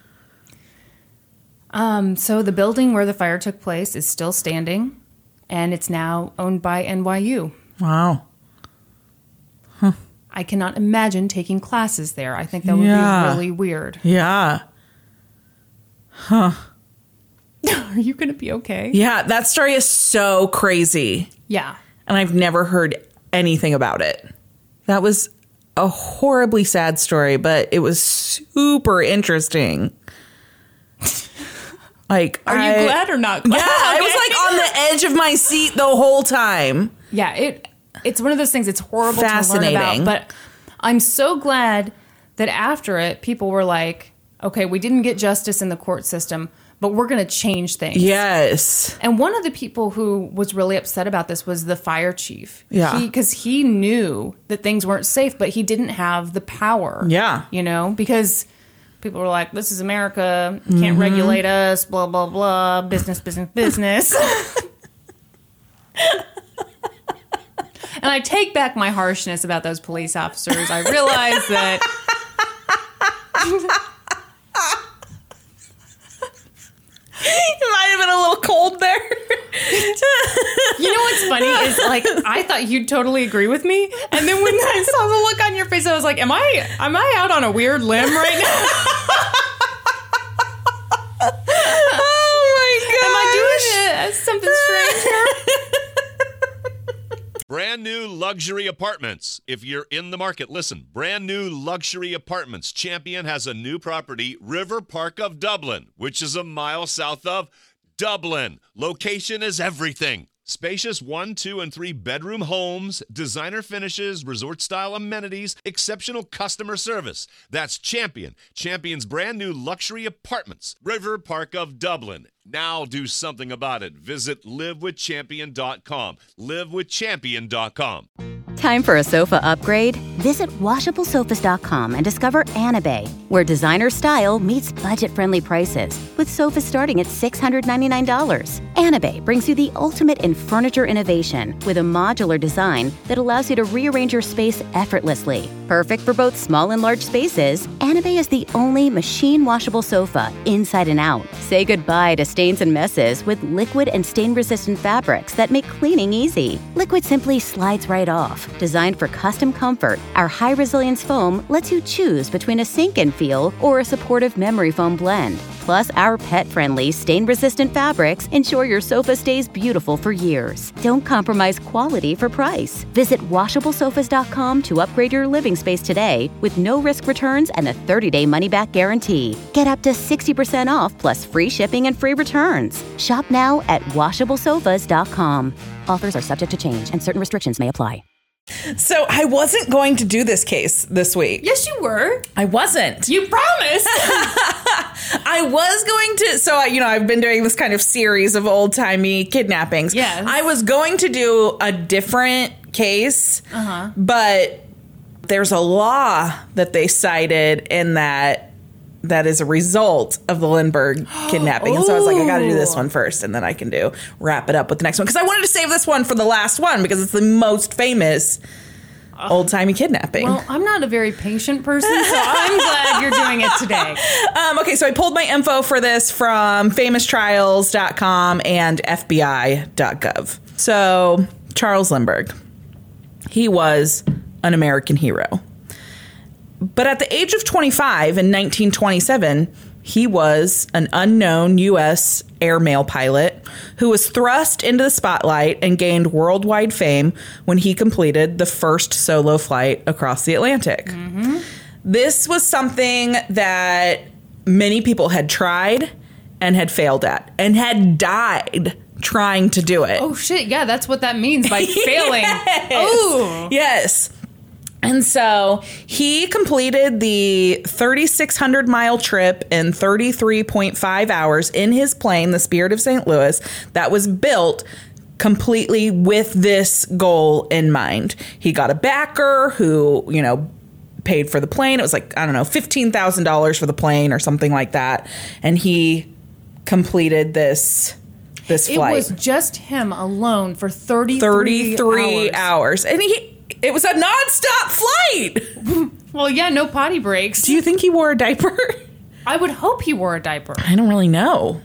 So the building where the fire took place is still standing, and it's now owned by NYU. Wow. I cannot imagine taking classes there. I think that would be really weird. Yeah. Huh. Are you going to be okay? Yeah, that story is so crazy. Yeah. And I've never heard anything about it. That was a horribly sad story, but it was super interesting. Like, Are you glad or not glad? Yeah, I was like on the edge of my seat the whole time. Yeah, it's one of those things. It's horrible to learn about, but I'm so glad that after it, people were like, okay, we didn't get justice in the court system, but we're going to change things. Yes. And one of the people who was really upset about this was the fire chief. Yeah. Because he knew that things weren't safe, but he didn't have the power. Yeah. You know, because people were like, this is America, can't regulate us, blah, blah, blah, business, business, business. And I take back my harshness about those police officers. I realize that... It might have been a little cold there. You know what's funny is, like, I thought you'd totally agree with me, and then when I saw the look on your face, I was like, am I out on a weird limb right now? Oh my god! Am I doing something strange here? Brand new luxury apartments. If you're in the market, listen. Brand new luxury apartments. Champion has a new property, River Park of Dublin, which is a mile south of Dublin. Location is everything. Spacious 1, 2, and 3 bedroom homes, designer finishes, resort-style amenities, exceptional customer service. That's Champion. Champion's brand new luxury apartments, River Park of Dublin. Now do something about it. Visit livewithchampion.com. Livewithchampion.com. Time for a sofa upgrade? Visit WashableSofas.com and discover Anabay, where designer style meets budget-friendly prices, with sofas starting at $699. Anabay brings you the ultimate in furniture innovation with a modular design that allows you to rearrange your space effortlessly. Perfect for both small and large spaces, Anabay is the only machine-washable sofa inside and out. Say goodbye to stains and messes with liquid and stain-resistant fabrics that make cleaning easy. Liquid simply slides right off. Designed for custom comfort, our high-resilience foam lets you choose between a sink-in feel or a supportive memory foam blend. Plus, our pet-friendly, stain-resistant fabrics ensure your sofa stays beautiful for years. Don't compromise quality for price. Visit WashableSofas.com to upgrade your living space today with no-risk returns and a 30-day money-back guarantee. Get up to 60% off plus free shipping and free returns. Shop now at WashableSofas.com. Offers are subject to change and certain restrictions may apply. So I wasn't going to do this case this week. Yes, you were. I wasn't. You promised. I was going to. So, I've been doing this kind of series of old-timey kidnappings. Yes. I was going to do a different case, but there's a law that they cited in that is a result of the Lindbergh kidnapping. And so I was like, I got to do this one first, and then I can wrap it up with the next one. Because I wanted to save this one for the last one, because it's the most famous old-timey kidnapping. Well, I'm not a very patient person, so I'm glad you're doing it today. Okay, so I pulled my info for this from famoustrials.com and FBI.gov. So, Charles Lindbergh, he was an American hero. But at the age of 25 in 1927, he was an unknown U.S. airmail pilot who was thrust into the spotlight and gained worldwide fame when he completed the first solo flight across the Atlantic. Mm-hmm. This was something that many people had tried and had failed at and had died trying to do it. Oh, shit. Yeah, that's what that means by failing. Yes. Oh, yes. And so he completed the 3,600-mile trip in 33.5 hours in his plane, the Spirit of St. Louis, that was built completely with this goal in mind. He got a backer who, paid for the plane. It was like, I don't know, $15,000 for the plane or something like that. And he completed this flight. It was just him alone for 33 hours. And it was a nonstop flight. Well, yeah, no potty breaks. Do you think he wore a diaper? I would hope he wore a diaper. I don't really know.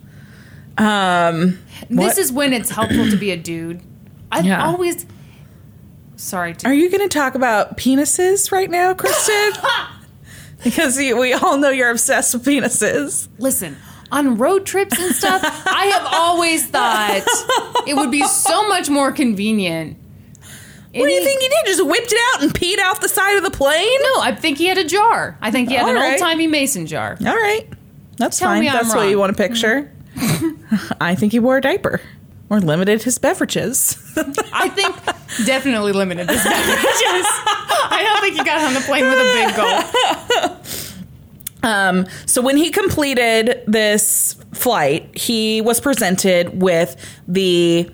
This is when it's helpful to be a dude. Always... Sorry. Are you going to talk about penises right now, Kristen? Because we all know you're obsessed with penises. Listen, on road trips and stuff, I have always thought it would be so much more convenient. What do you think he did? Just whipped it out and peed off the side of the plane? No, I think he had a jar. I think he had old-timey mason jar. All right. That's Tell fine. me That's I'm what wrong. you want to picture. I think he wore a diaper or limited his beverages. I think definitely limited his beverages. I don't think he got on the plane with a big gulp. So when he completed this flight, he was presented with the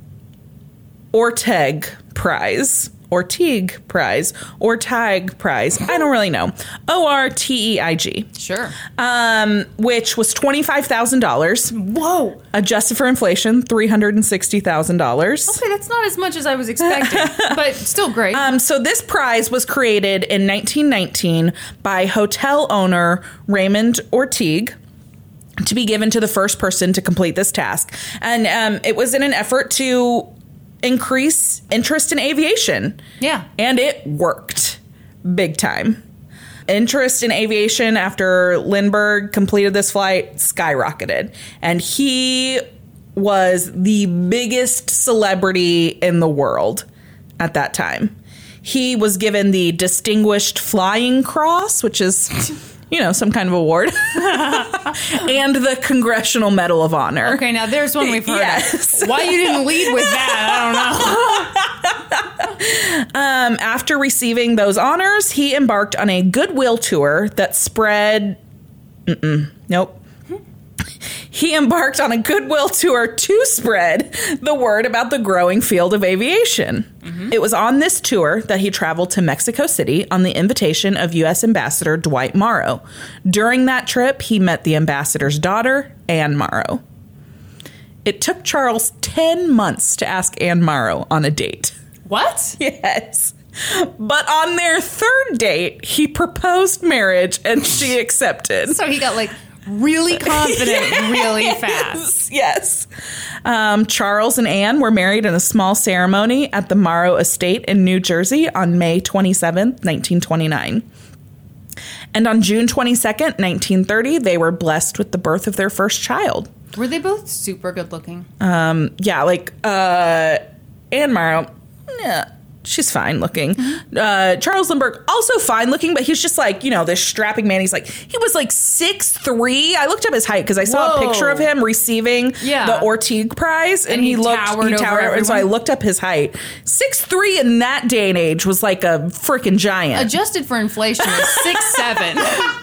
Orteig Prize. Orteig Prize. I don't really know. ORTEIG. Sure. Which was $25,000. Whoa. Adjusted for inflation, $360,000. Okay, that's not as much as I was expecting, but still great. So this prize was created in 1919 by hotel owner Raymond Orteig to be given to the first person to complete this task. And it was in an effort to increase interest in aviation. Yeah. And it worked big time. Interest in aviation after Lindbergh completed this flight skyrocketed. And he was the biggest celebrity in the world at that time. He was given the Distinguished Flying Cross, which is, some kind of award, and the Congressional Medal of Honor. Okay, now there's one we've heard of. Why you didn't lead with that, I don't know. After receiving those honors, he embarked on a goodwill tour that spread... Nope. He embarked on a goodwill tour to spread the word about the growing field of aviation. Mm-hmm. It was on this tour that he traveled to Mexico City on the invitation of U.S. Ambassador Dwight Morrow. During that trip, he met the ambassador's daughter, Anne Morrow. It took Charles 10 months to ask Anne Morrow on a date. What? Yes. But on their third date, he proposed marriage and she accepted. So he got really confident really fast. Yes. Charles and Anne were married in a small ceremony at the Morrow Estate in New Jersey on May 27th, 1929. And on June 22nd, 1930, they were blessed with the birth of their first child. Were they both super good looking? Anne Morrow, yeah, she's fine looking. Mm-hmm. Charles Lindbergh, also fine looking, but he's just this strapping man. He's he was 6'3". I looked up his height because I saw a picture of him receiving the Orteig Prize, and he towered over. And so I looked up his height. 6'3" in that day and age was like a freaking giant. Adjusted for inflation, it's 6'7".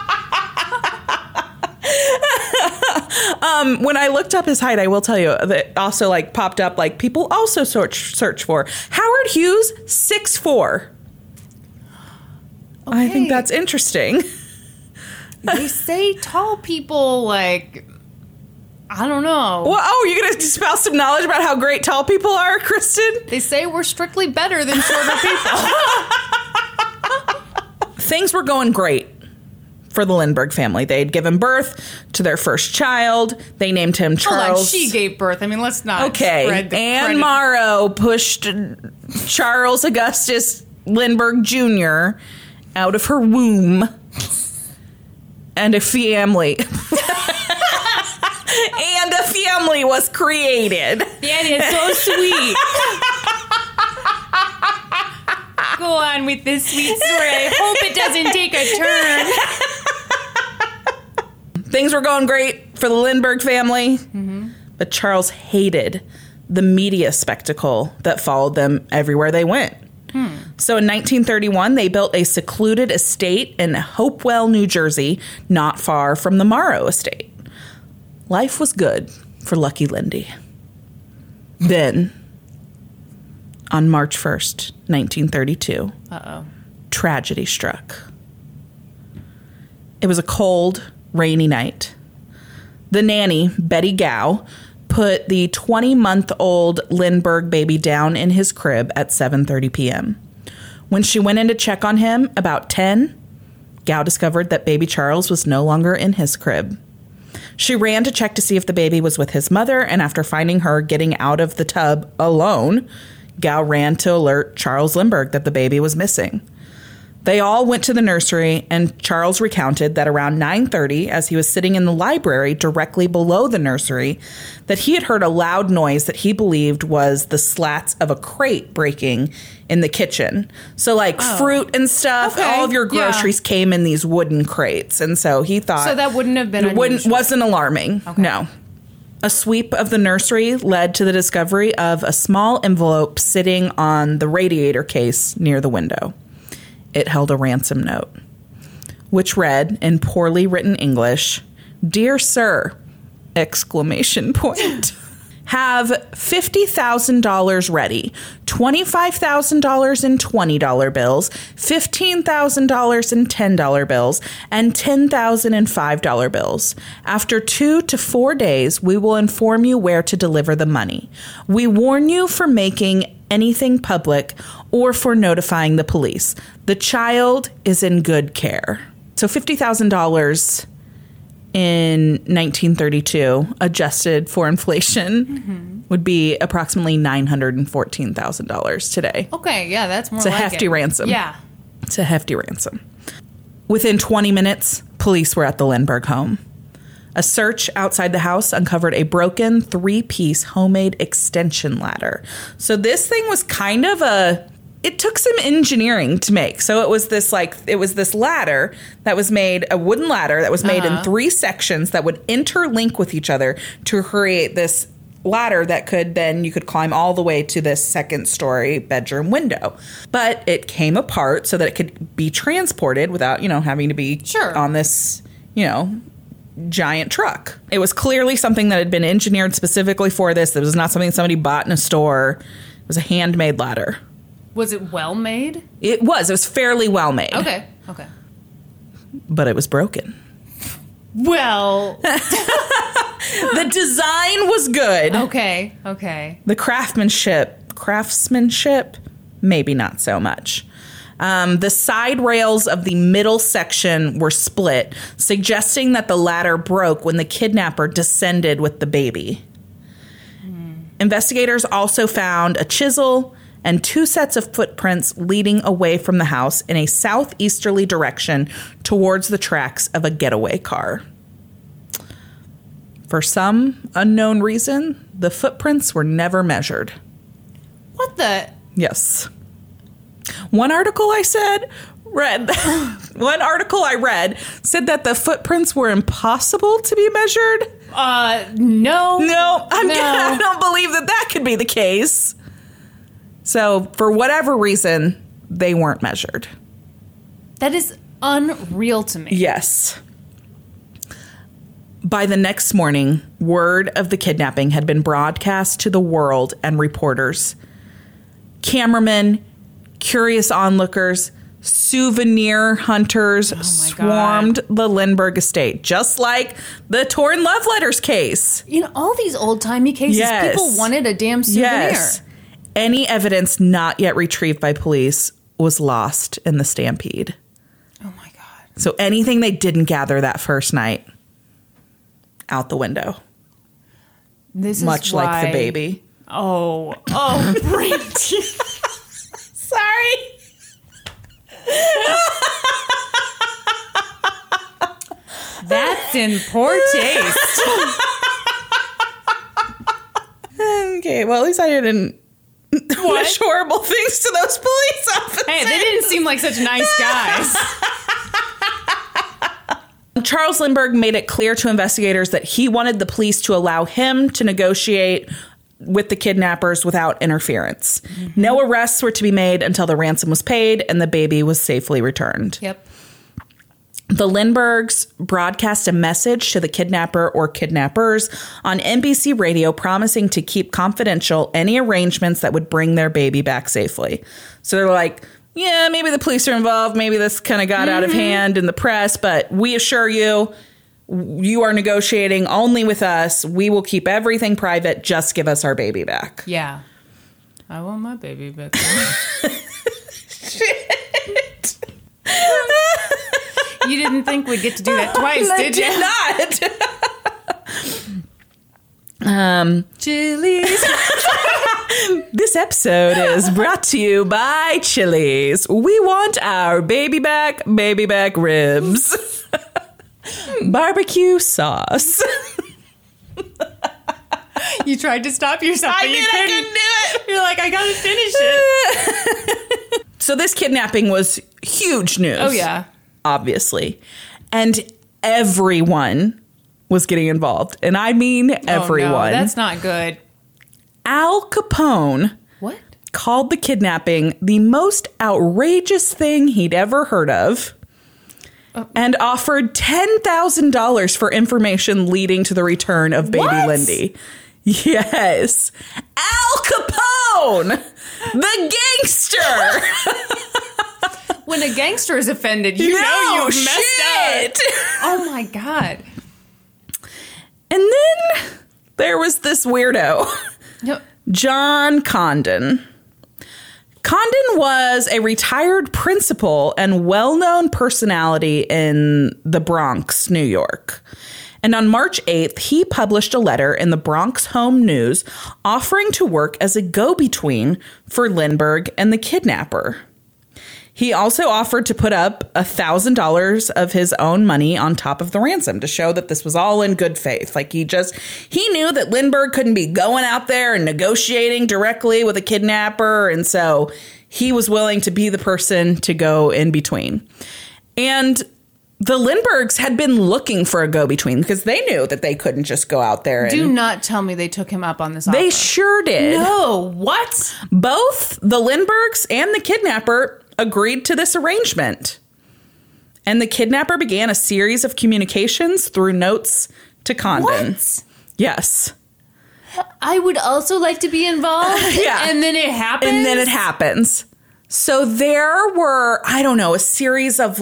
When I looked up his height, I will tell you that also popped up people also search for Howard Hughes 6'4". Okay. I think that's interesting. They say tall people I don't know. Well, you're gonna spout some knowledge about how great tall people are, Kristen? They say we're strictly better than shorter people. Things were going great for the Lindbergh family. They had given birth to their first child. They named him Charles. Hold on, she gave birth. I mean, let's not spread the Anne credit. Morrow pushed Charles Augustus Lindbergh Jr. out of her womb. And a family. And a family was created. That is so sweet. Go on with this sweet story. I hope it doesn't take a turn. Things were going great for the Lindbergh family, but Charles hated the media spectacle that followed them everywhere they went. So in 1931, they built a secluded estate in Hopewell, New Jersey, not far from the Morrow estate. Life was good for Lucky Lindy. Then, on March 1st, 1932, tragedy struck. It was a cold, rainy night. The nanny, Betty Gow, put the 20-month-old Lindbergh baby down in his crib at 7:30 p.m. When she went in to check on him about 10, Gow discovered that baby Charles was no longer in his crib. She ran to check to see if the baby was with his mother, and after finding her getting out of the tub alone, Gow ran to alert Charles Lindbergh that the baby was missing. They all went to the nursery, and Charles recounted that around 9:30, as he was sitting in the library directly below the nursery, that he had heard a loud noise that he believed was the slats of a crate breaking in the kitchen. So fruit and stuff, all of your groceries came in these wooden crates. And so he thought... So that wouldn't have been unusual. Wasn't alarming. Okay. No. A sweep of the nursery led to the discovery of a small envelope sitting on the radiator case near the window. It held a ransom note. which read in poorly written English, "Dear Sir, !" Have $50,000 ready, $25,000 in $20 bills, $15,000 in $10 bills, and $10,000 in $5 bills. After 2 to 4 days, we will inform you where to deliver the money. We warn you for making anything public or for notifying the police. The child is in good care. So $50,000 in 1932, adjusted for inflation, would be approximately $914,000 today. Okay, yeah, that's more It's a hefty ransom. Yeah. It's a hefty ransom. Within 20 minutes, police were at the Lindbergh home. A search outside the house uncovered a broken 3-piece homemade extension ladder. So this thing was kind of it took some engineering to make. So it was this ladder that was made, a wooden ladder that was made in 3 sections that would interlink with each other to create this ladder that you could climb all the way to this 2nd-story bedroom window. But it came apart so that it could be transported without, having to be on this, giant truck. It was clearly something that had been engineered specifically for this. It was not something somebody bought in a store. It was a handmade ladder. Was it well made? It was fairly well made. Okay. But it was broken. Well, the design was good. Okay. The craftsmanship, maybe not so much. The side rails of the middle section were split, suggesting that the ladder broke when the kidnapper descended with the baby. Investigators also found a chisel and 2 sets of footprints leading away from the house in a southeasterly direction towards the tracks of a getaway car. For some unknown reason, the footprints were never measured. What the? Yes. One article I read said that the footprints were impossible to be measured. No. I don't believe that could be the case. So, for whatever reason, they weren't measured. That is unreal to me. Yes. By the next morning, word of the kidnapping had been broadcast to the world and reporters. Cameramen, curious onlookers, souvenir hunters swarmed the Lindbergh estate, just like the torn love letters case. All these old-timey cases, people wanted a damn souvenir. Yes. Any evidence not yet retrieved by police was lost in the stampede. Oh, my God. So anything they didn't gather that first night, out the window. This is much like the baby. Oh, Brandy. Sorry. That's in poor taste. Okay, well, at least I didn't wish horrible things to those police officers. Hey, they didn't seem like such nice guys. Charles Lindbergh made it clear to investigators that he wanted the police to allow him to negotiate with the kidnappers without interference. Mm-hmm. No arrests were to be made until the ransom was paid and the baby was safely returned. Yep. The Lindberghs broadcast a message to the kidnapper or kidnappers on NBC radio promising to keep confidential any arrangements that would bring their baby back safely. So they're like, yeah, maybe the police are involved. Maybe this kind of got out of hand in the press, but we assure you, you are negotiating only with us. We will keep everything private. Just give us our baby back. Yeah. I want my baby back. Shit. You didn't think we'd get to do that twice, did you? Not. Chili's. This episode is brought to you by Chili's. We want our baby back ribs. Barbecue sauce. You tried to stop yourself, but you couldn't. I couldn't do it. You're like, I gotta finish it. So this kidnapping was huge news. Oh, yeah. Obviously. And everyone was getting involved. And I mean everyone. Oh, no, that's not good. Al Capone what? called the kidnapping the most outrageous thing he'd ever heard of. and offered $10,000 for information leading to the return of baby Lindy. Yes. Al Capone, the gangster. When a gangster is offended, you know you've messed up. Oh my God. And then there was this weirdo, John Condon. Condon was a retired principal and well-known personality in the Bronx, New York. And on March 8th, he published a letter in the Bronx Home News offering to work as a go-between for Lindbergh and the kidnapper. He also offered to put up $1,000 of his own money on top of the ransom to show that this was all in good faith. Like he knew that Lindbergh couldn't be going out there and negotiating directly with a kidnapper. And so he was willing to be the person to go in between. And the Lindberghs had been looking for a go-between because they knew that they couldn't just go out there. Do not tell me they took him up on this offer. They sure did. No, what? Both the Lindberghs and the kidnapper agreed to this arrangement. And the kidnapper began a series of communications through notes to Condon. What? Yes. I would also like to be involved. Yeah. And then it happens. So there were, I don't know, a series of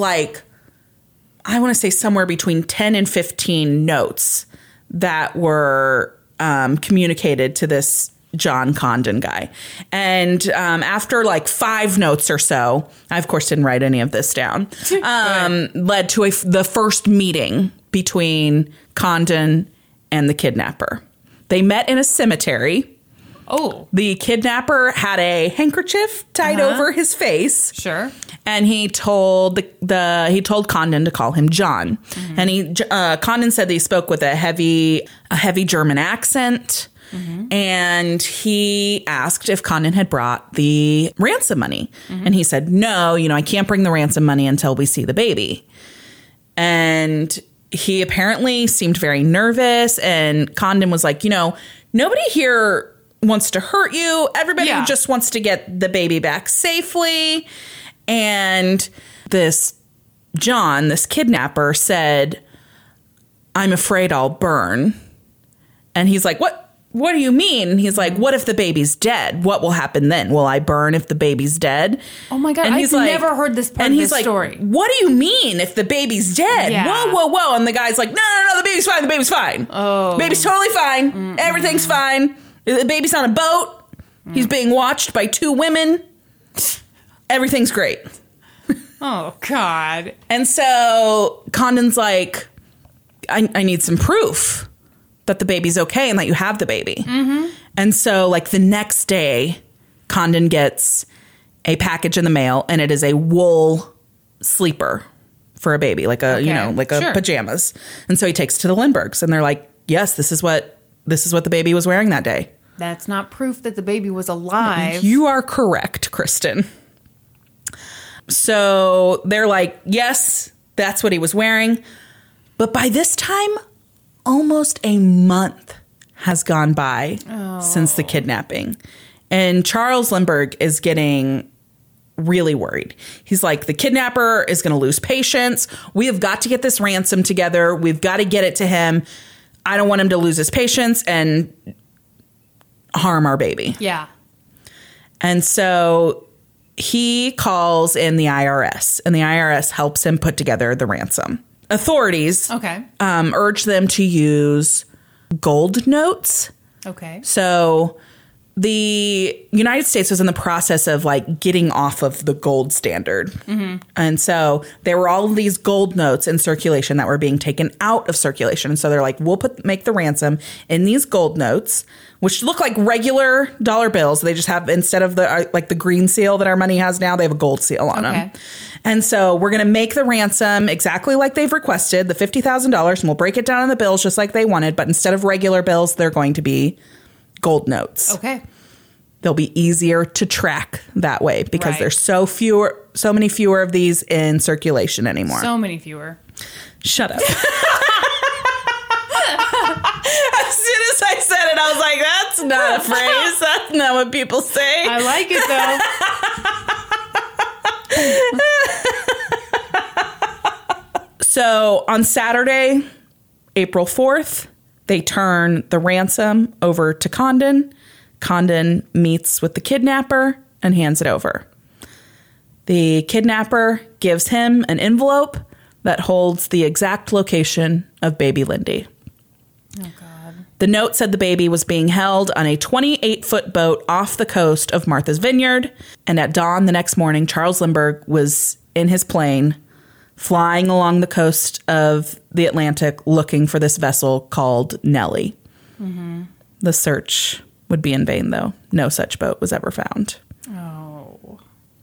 I want to say somewhere between 10 and 15 notes that were communicated to this John Condon guy. And after 5 notes or so, I of course didn't write any of this down, led to the first meeting between Condon and the kidnapper. They met in a cemetery. Oh. The kidnapper had a handkerchief tied over his face. Sure. And he told Condon to call him John. Mm-hmm. And Condon said that he spoke with a heavy German accent. Mm-hmm. And he asked if Condon had brought the ransom money. Mm-hmm. And he said, no, I can't bring the ransom money until we see the baby. And he apparently seemed very nervous. And Condon was like, nobody here wants to hurt you. Everybody just wants to get the baby back safely. And this John, this kidnapper, said, I'm afraid I'll burn. And he's like, what do you mean? And he's like, what if the baby's dead? What will happen then? Will I burn if the baby's dead? Oh my God, I've never heard this part of this story. What do you mean if the baby's dead? Yeah. Whoa. And the guy's like, no, the baby's fine. The baby's fine. Oh. Baby's totally fine. Mm-mm. Everything's fine. The baby's on a boat. He's being watched by 2 women. Everything's great. Oh, God. And so Condon's like, I need some proof that the baby's okay and that you have the baby. Mm-hmm. And so the next day, Condon gets a package in the mail and it is a wool sleeper for a baby, a pajamas. And so he takes it to the Lindberghs and they're like, yes, this is what the baby was wearing that day. That's not proof that the baby was alive. You are correct, Kristen. So they're like, yes, that's what he was wearing. But by this time, almost a month has gone by since the kidnapping. And Charles Lindbergh is getting really worried. He's like, the kidnapper is going to lose patience. We have got to get this ransom together. We've got to get it to him. I don't want him to lose his patience and harm our baby. Yeah. And so he calls in the IRS, and the IRS helps him put together the ransom. Authorities urge them to use gold notes. Okay. So the United States was in the process of getting off of the gold standard. Mm-hmm. And so there were all of these gold notes in circulation that were being taken out of circulation. And so they're like, we'll make the ransom in these gold notes, which look like regular dollar bills. They just have, instead of the green seal that our money has now, they have a gold seal on them. And so we're going to make the ransom exactly like they've requested, the $50,000, and we'll break it down in the bills just like they wanted. But instead of regular bills, they're going to be gold notes. Okay. They'll be easier to track that way because there's so many fewer of these in circulation anymore. So many fewer. Shut up. As soon as I said it, I was like, that's not a phrase. That's not what people say. I like it, though. So on Saturday, April 4th, they turn the ransom over to Condon. Condon meets with the kidnapper and hands it over. The kidnapper gives him an envelope that holds the exact location of baby Lindy. Oh, God. The note said the baby was being held on a 28-foot boat off the coast of Martha's Vineyard. And at dawn the next morning, Charles Lindbergh was in his plane flying along the coast of the Atlantic looking for this vessel called Nellie. Mm-hmm. The search would be in vain, though. No such boat was ever found. Oh.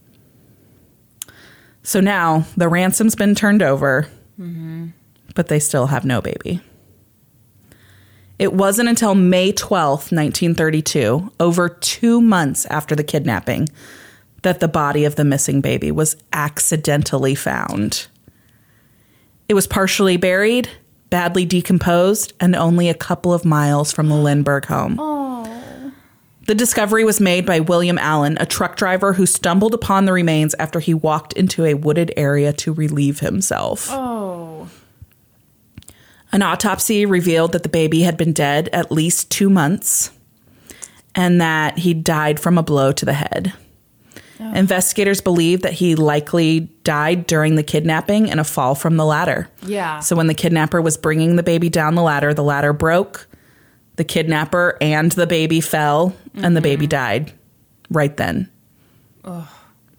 So now the ransom's been turned over, but they still have no baby. It wasn't until May 12th, 1932, over 2 months after the kidnapping, that the body of the missing baby was accidentally found. It was partially buried, badly decomposed, and only a couple of miles from the Lindbergh home. Oh. The discovery was made by William Allen, a truck driver who stumbled upon the remains after he walked into a wooded area to relieve himself. Oh. An autopsy revealed that the baby had been dead at least 2 months and that he died from a blow to the head. Oh. Investigators believe that he likely died during the kidnapping in a fall from the ladder. Yeah. So when the kidnapper was bringing the baby down the ladder broke, the kidnapper and the baby fell, and the baby died right then. Ugh.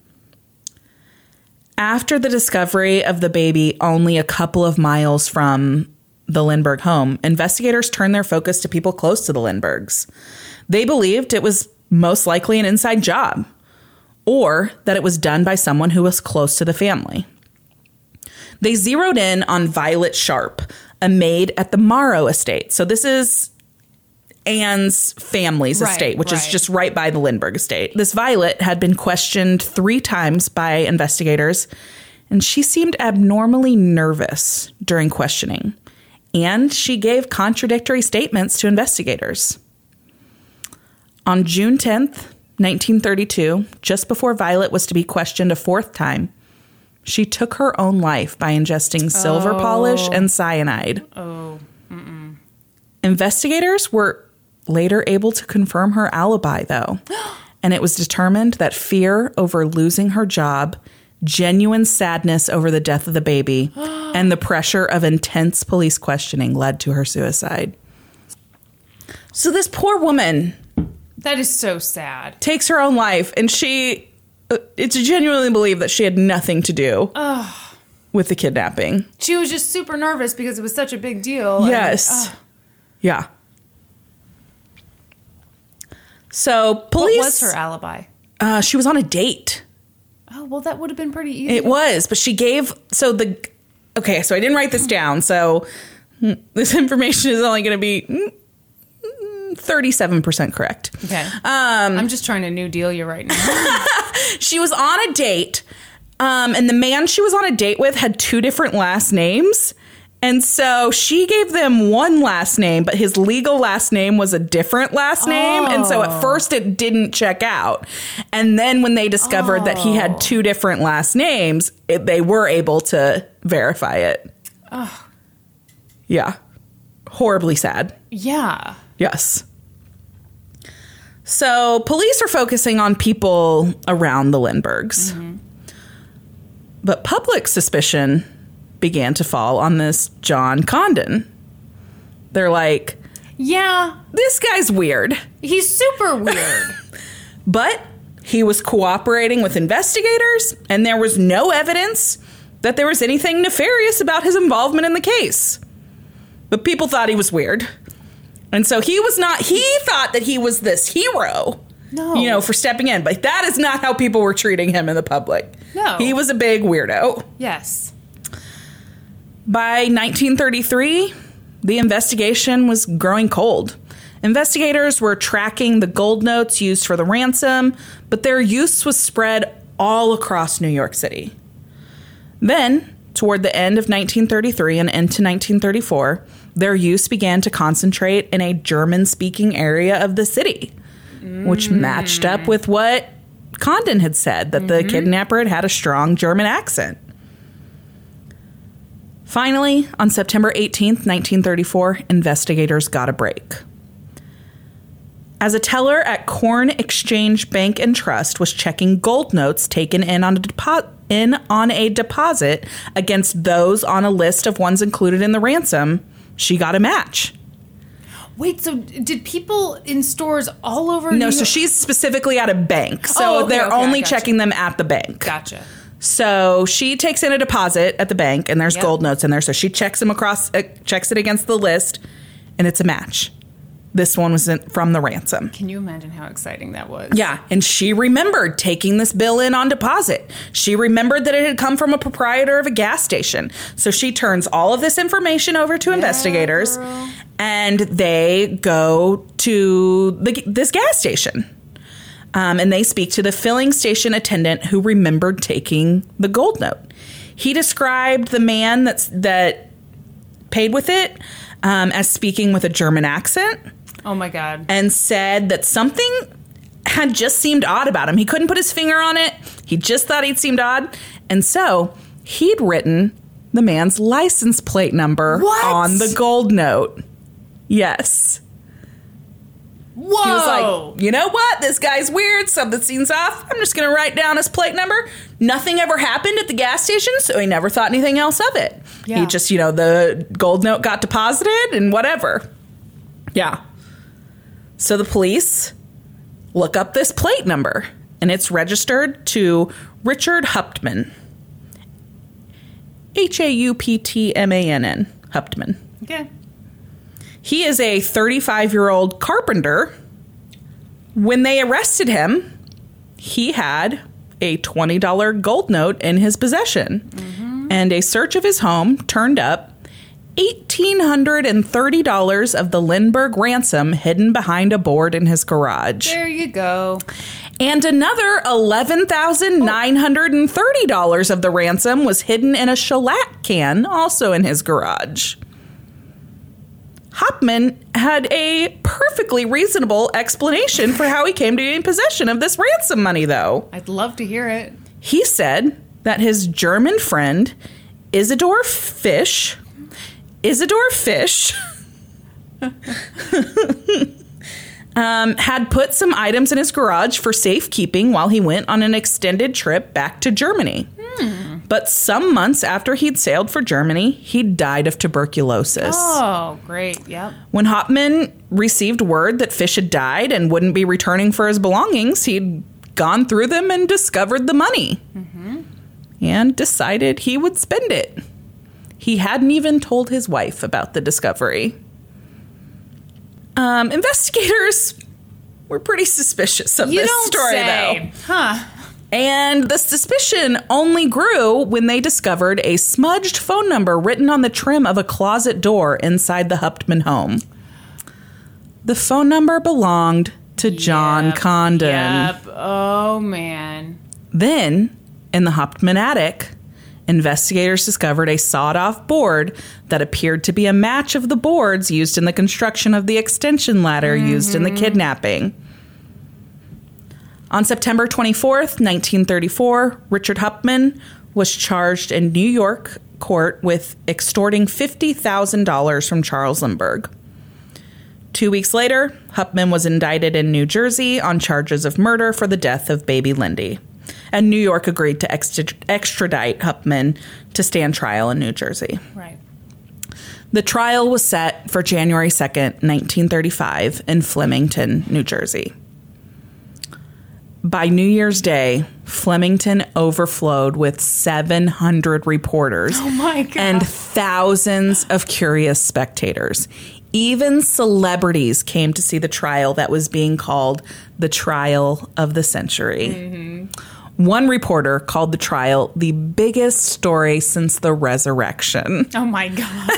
After the discovery of the baby only a couple of miles from the Lindbergh home, investigators turned their focus to people close to the Lindberghs. They believed it was most likely an inside job, or that it was done by someone who was close to the family. They zeroed in on Violet Sharp, a maid at the Morrow estate. So this is Anne's family's estate, which is just right by the Lindbergh estate. This Violet had been questioned 3 times by investigators, and she seemed abnormally nervous during questioning. And she gave contradictory statements to investigators. On June 10th, 1932, just before Violet was to be questioned a 4th time, she took her own life by ingesting silver polish and cyanide. Oh. Investigators were later able to confirm her alibi, though, and it was determined that fear over losing her job, genuine sadness over the death of the baby, and the pressure of intense police questioning led to her suicide. So this poor woman... That is so sad. Takes her own life, and it's genuinely believed that she had nothing to do with the kidnapping. She was just super nervous because it was such a big deal. Yes. Yeah. So police... What was her alibi? She was on a date. Oh, well, that would have been pretty easy. It was, but she gave... Okay, so I didn't write this down, so this information is only going to be... 37% correct. Okay. I'm just trying to New Deal you right now. She was on a date, and the man she was on a date with had 2 different last names. And so she gave them one last name, but his legal last name was a different last name. And so at first it didn't check out. And then when they discovered that he had 2 different last names, they were able to verify it. Oh. Yeah. Horribly sad. Yeah. Yes. So police are focusing on people around the Lindberghs. Mm-hmm. But public suspicion began to fall on this John Condon. They're like, yeah, this guy's weird. He's super weird. But he was cooperating with investigators, and there was no evidence that there was anything nefarious about his involvement in the case. But people thought he was weird. And so he thought that he was this hero, for stepping in. But that is not how people were treating him in the public. No. He was a big weirdo. Yes. By 1933, the investigation was growing cold. Investigators were tracking the gold notes used for the ransom, but their use was spread all across New York City. Then, toward the end of 1933 and into 1934, their use began to concentrate in a German-speaking area of the city, which matched up with what Condon had said, that the kidnapper had a strong German accent. Finally, on September 18th, 1934, investigators got a break. As a teller at Corn Exchange Bank and Trust was checking gold notes taken in on a deposit against those on a list of ones included in the ransom, she got a match. Wait, so did people in stores all over? No, so she's specifically at a bank. So they're only checking them at the bank. Gotcha. So she takes in a deposit at the bank, and there's gold notes in there. So she checks them checks it against the list, and it's a match. This one was from the ransom. Can you imagine how exciting that was? Yeah, and she remembered taking this bill in on deposit. She remembered that it had come from a proprietor of a gas station. So she turns all of this information over to investigators, and they go to this gas station. And they speak to the filling station attendant who remembered taking the gold note. He described the man that paid with it as speaking with a German accent. Oh, my God. And said that something had just seemed odd about him. He couldn't put his finger on it. He just thought he'd seemed odd. And so he'd written the man's license plate number on the gold note. Yes. Whoa. He was like, you know what? This guy's weird. Something seems off. I'm just going to write down his plate number. Nothing ever happened at the gas station, so he never thought anything else of it. Yeah. He just, the gold note got deposited and whatever. Yeah. So the police look up this plate number, and it's registered to Richard Hauptmann. Hauptmann. Hauptmann. Okay. He is a 35-year-old carpenter. When they arrested him, he had a $20 gold note in his possession. Mm-hmm. And a search of his home turned up $1,830 of the Lindbergh ransom hidden behind a board in his garage. There you go. And another $11,930 of the ransom was hidden in a shellac can, also in his garage. Hauptmann had a perfectly reasonable explanation for how he came to be in possession of this ransom money, though. I'd love to hear it. He said that his German friend, Isidor Fisch, had put some items in his garage for safekeeping while he went on an extended trip back to Germany. But some months after he'd sailed for Germany, he died of tuberculosis. Oh, great. Yep. When Hauptmann received word that Fisch had died and wouldn't be returning for his belongings, he'd gone through them and discovered the money. Mm-hmm. And decided he would spend it. He hadn't even told his wife about the discovery. Investigators were pretty suspicious of this story, though. Huh. And the suspicion only grew when they discovered a smudged phone number written on the trim of a closet door inside the Hauptmann home. The phone number belonged to John Condon. Yep. Oh, man. Then, in the Hauptmann attic, investigators discovered a sawed-off board that appeared to be a match of the boards used in the construction of the extension ladder used in the kidnapping. On September 24th, 1934, Richard Hauptmann was charged in New York court with extorting $50,000 from Charles Lindbergh. 2 weeks later, Hauptmann was indicted in New Jersey on charges of murder for the death of baby Lindy. And New York agreed to extradite Hauptmann to stand trial in New Jersey. Right. The trial was set for January 2nd, 1935 in Flemington, New Jersey. By New Year's Day, Flemington overflowed with 700 reporters and thousands of curious spectators. Even celebrities came to see the trial that was being called the trial of the century. Mm-hmm. One reporter called the trial the biggest story since the resurrection. Oh, my God.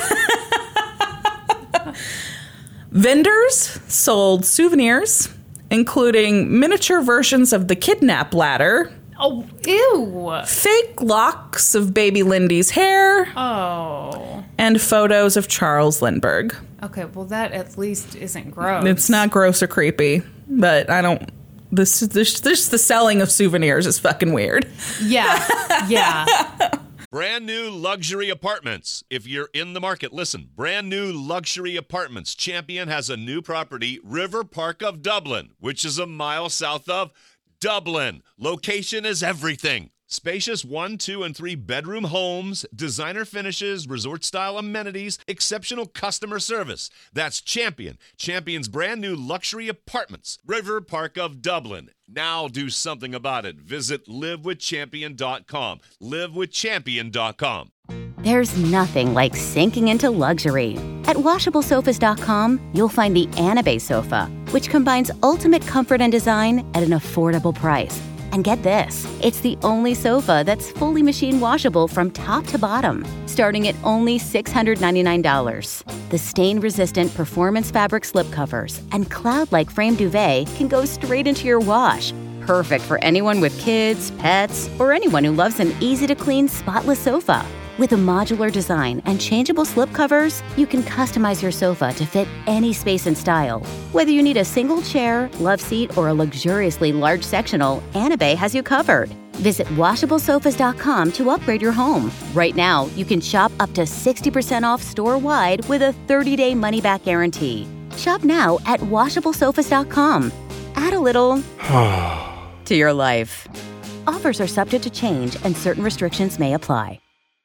Vendors sold souvenirs, including miniature versions of the kidnap ladder. Oh, ew. Fake locks of baby Lindy's hair. Oh. And photos of Charles Lindbergh. Okay, well, that at least isn't gross. It's not gross or creepy, but I don't... This the selling of souvenirs is fucking weird. Yeah, yeah. Brand new luxury apartments. If you're in the market, listen. Brand new luxury apartments. Champion has a new property, River Park of Dublin, which is a mile south of Dublin. Location is everything. Spacious 1, 2, and 3 bedroom homes, designer finishes, resort-style amenities, exceptional customer service. That's Champion. Champion's brand new luxury apartments, River Park of Dublin. Now do something about it. Visit livewithchampion.com. livewithchampion.com. There's nothing like sinking into luxury. At WashableSofas.com, you'll find the Anabe sofa, which combines ultimate comfort and design at an affordable price. And get this, it's the only sofa that's fully machine washable from top to bottom, starting at only $699. The stain-resistant performance fabric slipcovers and cloud-like frame duvet can go straight into your wash. Perfect for anyone with kids, pets, or anyone who loves an easy-to-clean, spotless sofa. With a modular design and changeable slipcovers, you can customize your sofa to fit any space and style. Whether you need a single chair, love seat, or a luxuriously large sectional, Anabe has you covered. Visit WashableSofas.com to upgrade your home. Right now, you can shop up to 60% off store-wide with a 30-day money-back guarantee. Shop now at WashableSofas.com. Add a little to your life. Offers are subject to change and certain restrictions may apply.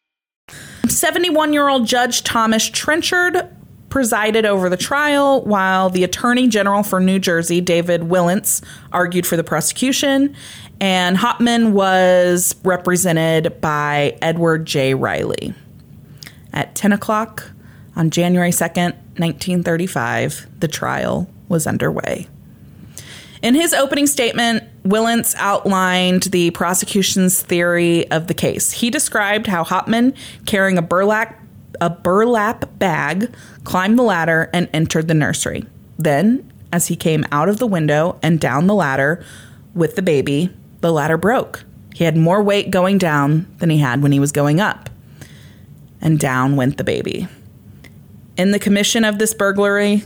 71-year-old Judge Thomas Trenchard presided over the trial, while the Attorney General for New Jersey, David Wilentz, argued for the prosecution, and Hauptmann was represented by Edward J. Riley. At 10 o'clock on January 2nd, 1935, the trial was underway. In his opening statement, Wilentz outlined the prosecution's theory of the case. He described how Hauptmann, carrying a burlap bag, climbed the ladder and entered the nursery. Then, as he came out of the window and down the ladder with the baby, the ladder broke. He had more weight going down than he had when he was going up. And down went the baby. In the commission of this burglary,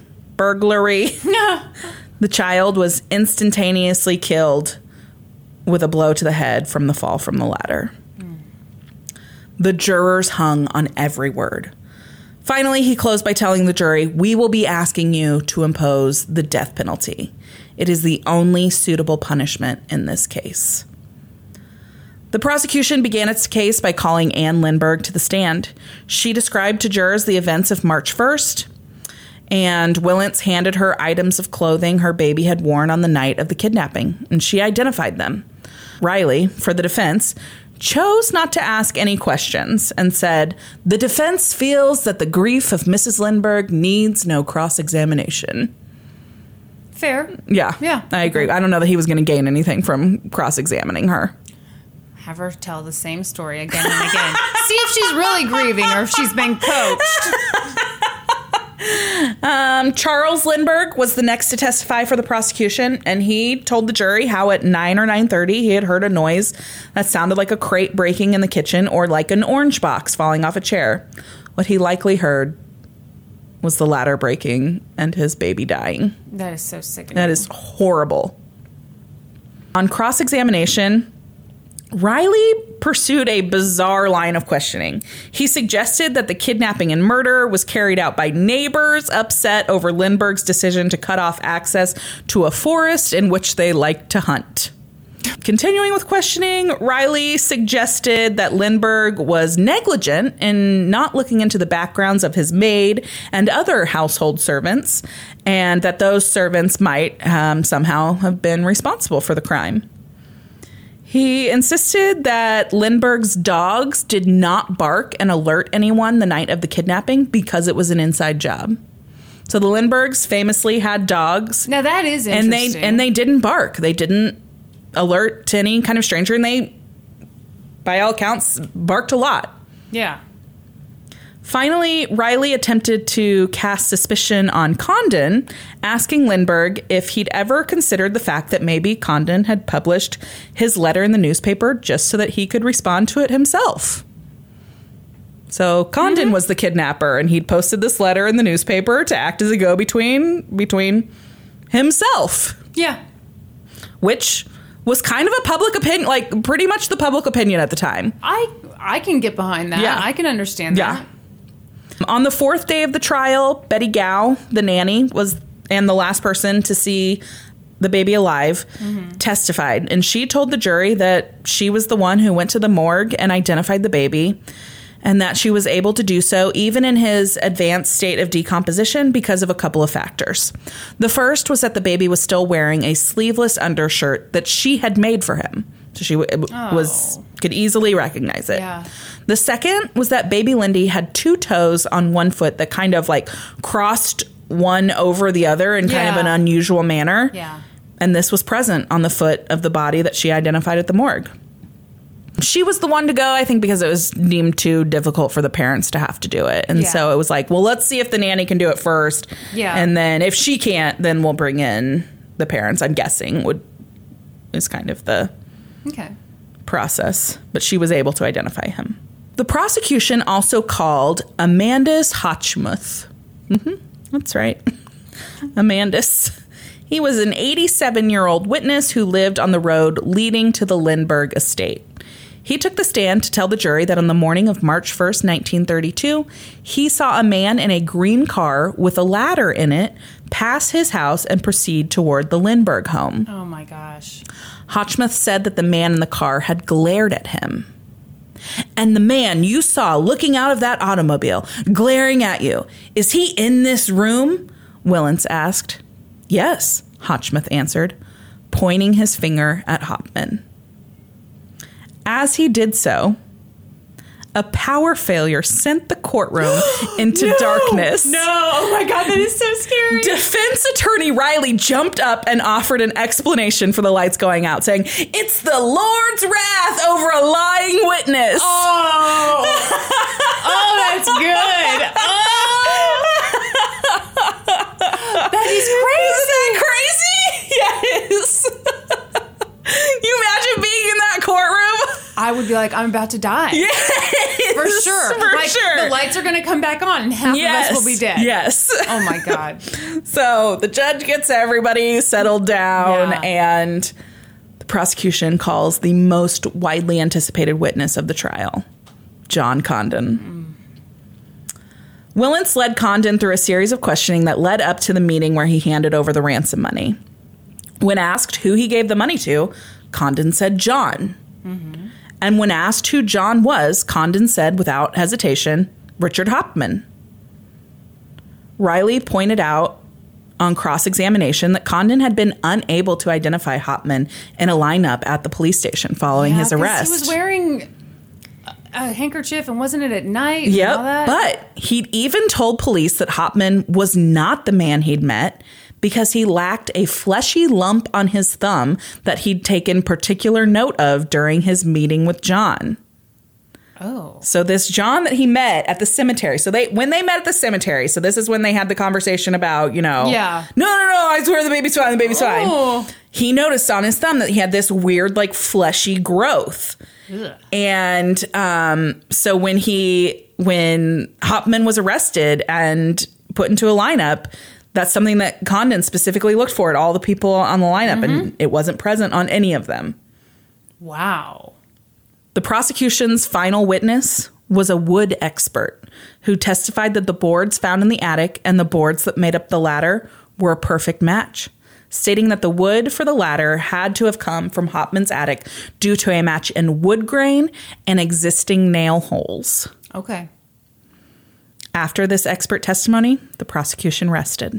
the child was instantaneously killed with a blow to the head from the fall from the ladder. The jurors hung on every word. Finally, he closed by telling the jury, "We will be asking you to impose the death penalty. It is the only suitable punishment in this case." The prosecution began its case by calling Anne Lindbergh to the stand. She described to jurors the events of March 1st, and Wilentz handed her items of clothing her baby had worn on the night of the kidnapping, and she identified them. Riley, for the defense, chose not to ask any questions and said, "The defense feels that the grief of Mrs. Lindbergh needs no cross-examination." Fair. Yeah, I agree. I don't know that he was going to gain anything from cross-examining her. Have her tell the same story again and again. See if she's really grieving or if she's been coached. Charles Lindbergh was the next to testify for the prosecution, and he told the jury how at 9 or 9:30 he had heard a noise that sounded like a crate breaking in the kitchen or like an orange box falling off a chair. What he likely heard was the ladder breaking and his baby dying. That is so sickening. That is horrible. On cross-examination, Riley pursued a bizarre line of questioning. He suggested that the kidnapping and murder was carried out by neighbors upset over Lindbergh's decision to cut off access to a forest in which they liked to hunt. Continuing with questioning, Riley suggested that Lindbergh was negligent in not looking into the backgrounds of his maid and other household servants, and that those servants might somehow have been responsible for the crime. He insisted that Lindbergh's dogs did not bark and alert anyone the night of the kidnapping because it was an inside job. So the Lindberghs famously had dogs. Now that is interesting. And they didn't bark. They didn't alert to any kind of stranger, and they, by all accounts, barked a lot. Yeah. Finally, Riley attempted to cast suspicion on Condon, asking Lindbergh if he'd ever considered the fact that maybe Condon had published his letter in the newspaper just so that he could respond to it himself. So Condon was the kidnapper, and he'd posted this letter in the newspaper to act as a go-between himself. Yeah. Which was kind of a public opinion, like pretty much the public opinion at the time. I can get behind that. Yeah. I can understand that. On the fourth day of the trial, Betty Gow, the nanny, and the last person to see the baby alive, testified. And she told the jury that she was the one who went to the morgue and identified the baby, and that she was able to do so even in his advanced state of decomposition because of a couple of factors. The first was that the baby was still wearing a sleeveless undershirt that she had made for him. So she could easily recognize it. Yeah. The second was that baby Lindy had 2 toes on one foot that kind of like crossed one over the other in kind of an unusual manner. Yeah. And this was present on the foot of the body that she identified at the morgue. She was the one to go, I think, because it was deemed too difficult for the parents to have to do it. And so it was like, well, let's see if the nanny can do it first. Yeah. And then if she can't, then we'll bring in the parents, I'm guessing, is kind of the process. But she was able to identify him. The prosecution also called Amandus Hotchmuth. That's right. Amandus. He was an 87-year-old witness who lived on the road leading to the Lindbergh estate. He took the stand to tell the jury that on the morning of March 1st, 1932, he saw a man in a green car with a ladder in it pass his house and proceed toward the Lindbergh home. Oh, my gosh. Hotchmuth said that the man in the car had glared at him. And the man you saw looking out of that automobile, glaring at you, is he in this room? Willens asked. Yes, Hotchmuth answered, pointing his finger at Hauptmann. As he did so, a power failure sent the courtroom into darkness. No, oh my God, that is so scary. Defense attorney Riley jumped up and offered an explanation for the lights going out, saying, "It's the Lord's wrath over a lying witness." Oh, that's good. That is crazy. Isn't that crazy? Yes. You imagine being in that courtroom? I would be like, I'm about to die. Yes. For sure. For sure. The lights are going to come back on and half of us will be dead. Yes. Oh my God. So the judge gets everybody settled down and the prosecution calls the most widely anticipated witness of the trial, John Condon. Willens led Condon through a series of questioning that led up to the meeting where he handed over the ransom money. When asked who he gave the money to, Condon said John. And when asked who John was, Condon said without hesitation, Richard Hauptmann. Riley pointed out on cross-examination that Condon had been unable to identify Hauptmann in a lineup at the police station following his arrest. He was wearing a handkerchief, and wasn't it at night? Yep, all that? But he'd even told police that Hauptmann was not the man he'd met because he lacked a fleshy lump on his thumb that he'd taken particular note of during his meeting with John. Oh. So this John that he met at the cemetery. So when they met at the cemetery, so this is when they had the conversation about, No, I swear the baby's fine, fine. He noticed on his thumb that he had this weird, like, fleshy growth. Ugh. And so when Hauptmann was arrested and put into a lineup, that's something that Condon specifically looked for at all the people on the lineup, and it wasn't present on any of them. Wow. The prosecution's final witness was a wood expert who testified that the boards found in the attic and the boards that made up the ladder were a perfect match, stating that the wood for the ladder had to have come from Hauptmann's attic due to a match in wood grain and existing nail holes. Okay. After this expert testimony, the prosecution rested.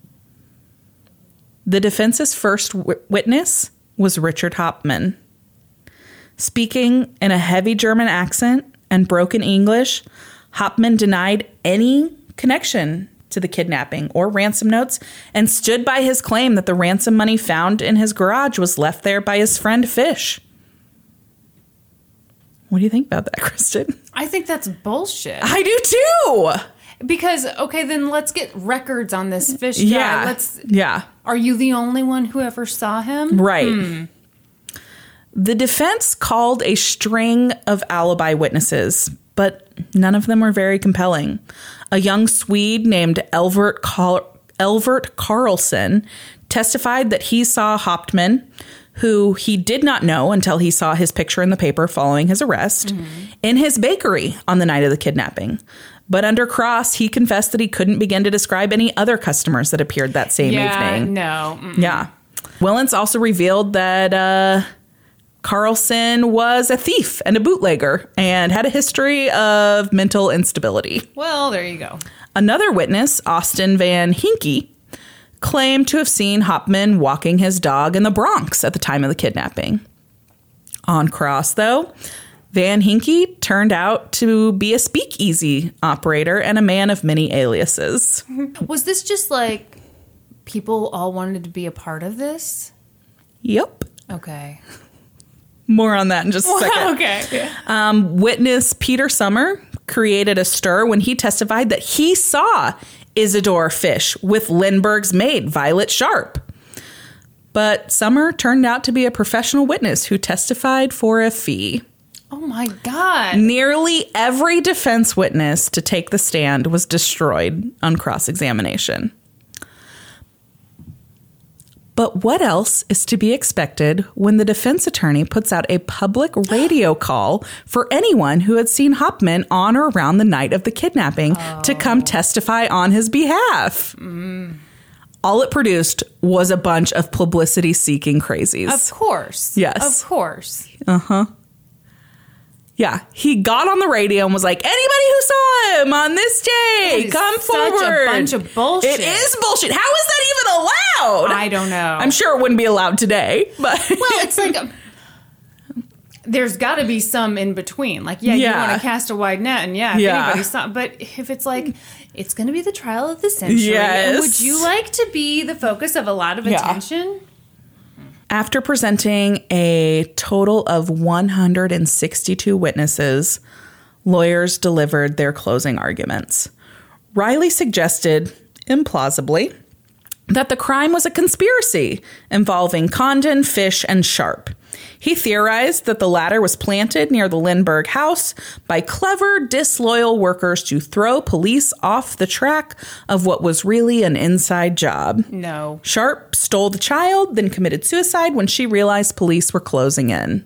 The defense's first witness was Richard Hauptmann. Speaking in a heavy German accent and broken English, Hauptmann denied any connection to the kidnapping or ransom notes and stood by his claim that the ransom money found in his garage was left there by his friend Fish. What do you think about that, Kristen? I think that's bullshit. I do too. Because, okay, then let's get records on this Fish guy. Yeah. Are you the only one who ever saw him? Right. The defense called a string of alibi witnesses, but none of them were very compelling. A young Swede named Elvert Carlson testified that he saw Hauptmann, who he did not know until he saw his picture in the paper following his arrest, in his bakery on the night of the kidnapping. But under cross, he confessed that he couldn't begin to describe any other customers that appeared that same evening. No. Mm-mm. Yeah. Willens also revealed that Carlson was a thief and a bootlegger and had a history of mental instability. Well, there you go. Another witness, Austin Van Hinke, claimed to have seen Hopman walking his dog in the Bronx at the time of the kidnapping. On cross, though, Van Hinke turned out to be a speakeasy operator and a man of many aliases. Was this just like people all wanted to be a part of this? Yep. Okay. More on that in just a second. Okay. Witness Peter Summer created a stir when he testified that he saw Isidore Fish with Lindbergh's maid, Violet Sharp. But Summer turned out to be a professional witness who testified for a fee. Oh my God. Nearly every defense witness to take the stand was destroyed on cross-examination. But what else is to be expected when the defense attorney puts out a public radio call for anyone who had seen Hopman on or around the night of the kidnapping to come testify on his behalf? All it produced was a bunch of publicity-seeking crazies. Of course. Yes. Of course. Yeah, he got on the radio and was like, anybody who saw him on this day, come forward. Such a bunch of bullshit. It is bullshit. How is that even allowed? I don't know. I'm sure it wouldn't be allowed today, but Well, it's like there's got to be some in between. Like, you want to cast a wide net, and if anybody saw. But if it's like it's going to be the trial of the century, and would you like to be the focus of a lot of attention? After presenting a total of 162 witnesses, lawyers delivered their closing arguments. Riley suggested, implausibly, that the crime was a conspiracy involving Condon, Fish, and Sharp. He theorized that the latter was planted near the Lindbergh house by clever, disloyal workers to throw police off the track of what was really an inside job. No. Sharp stole the child, then committed suicide when she realized police were closing in.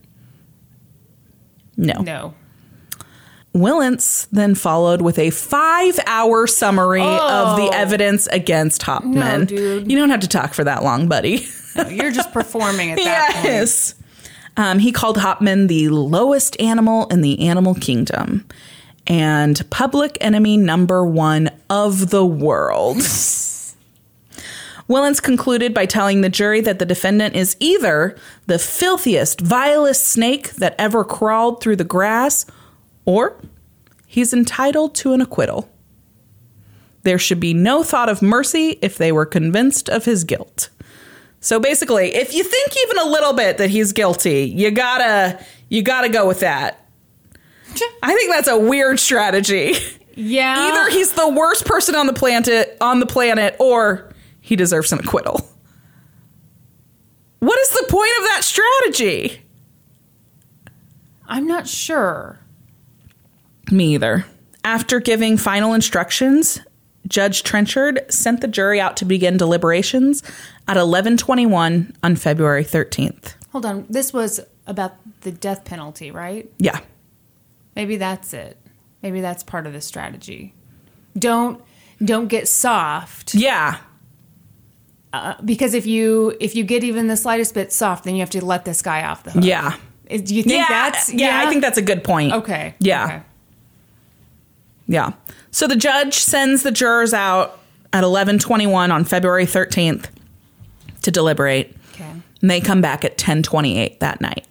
No. Willens then followed with a 5-hour summary of the evidence against Hopman. No, dude. You don't have to talk for that long, buddy. No, you're just performing at that point. Yes. He called Hopman the lowest animal in the animal kingdom and public enemy number 1 of the world. Willens concluded by telling the jury that the defendant is either the filthiest, vilest snake that ever crawled through the grass, or he's entitled to an acquittal. There should be no thought of mercy if they were convinced of his guilt. So basically, if you think even a little bit that he's guilty, you gotta go with that. I think that's a weird strategy. Yeah. Either he's the worst person on the planet, or he deserves an acquittal. What is the point of that strategy? I'm not sure. Me either. After giving final instructions, Judge Trenchard sent the jury out to begin deliberations at 11:21 on February 13th. Hold on. This was about the death penalty, right? Yeah. Maybe that's it. Maybe that's part of the strategy. Don't get soft. Yeah. Because if you get even the slightest bit soft, then you have to let this guy off the hook. Yeah. Do you think that's... Yeah, I think that's a good point. Okay. Yeah. Okay. Yeah. So the judge sends the jurors out at 11:21 on February 13th to deliberate. Okay. And they come back at 10:28 that night.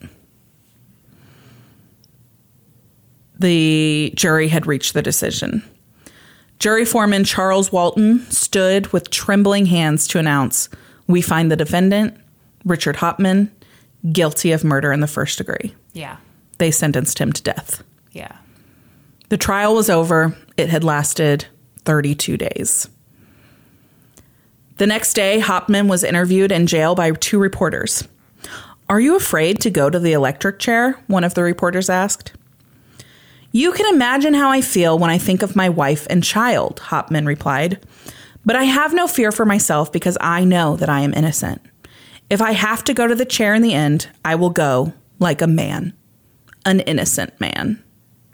The jury had reached the decision. Jury foreman Charles Walton stood with trembling hands to announce, "We find the defendant, Richard Hopman, guilty of murder in the first degree." Yeah. They sentenced him to death. Yeah. The trial was over. It had lasted 32 days. The next day, Hopman was interviewed in jail by 2 reporters. "Are you afraid to go to the electric chair?" one of the reporters asked. "You can imagine how I feel when I think of my wife and child," Hopman replied. "But I have no fear for myself because I know that I am innocent. If I have to go to the chair in the end, I will go like a man, an innocent man.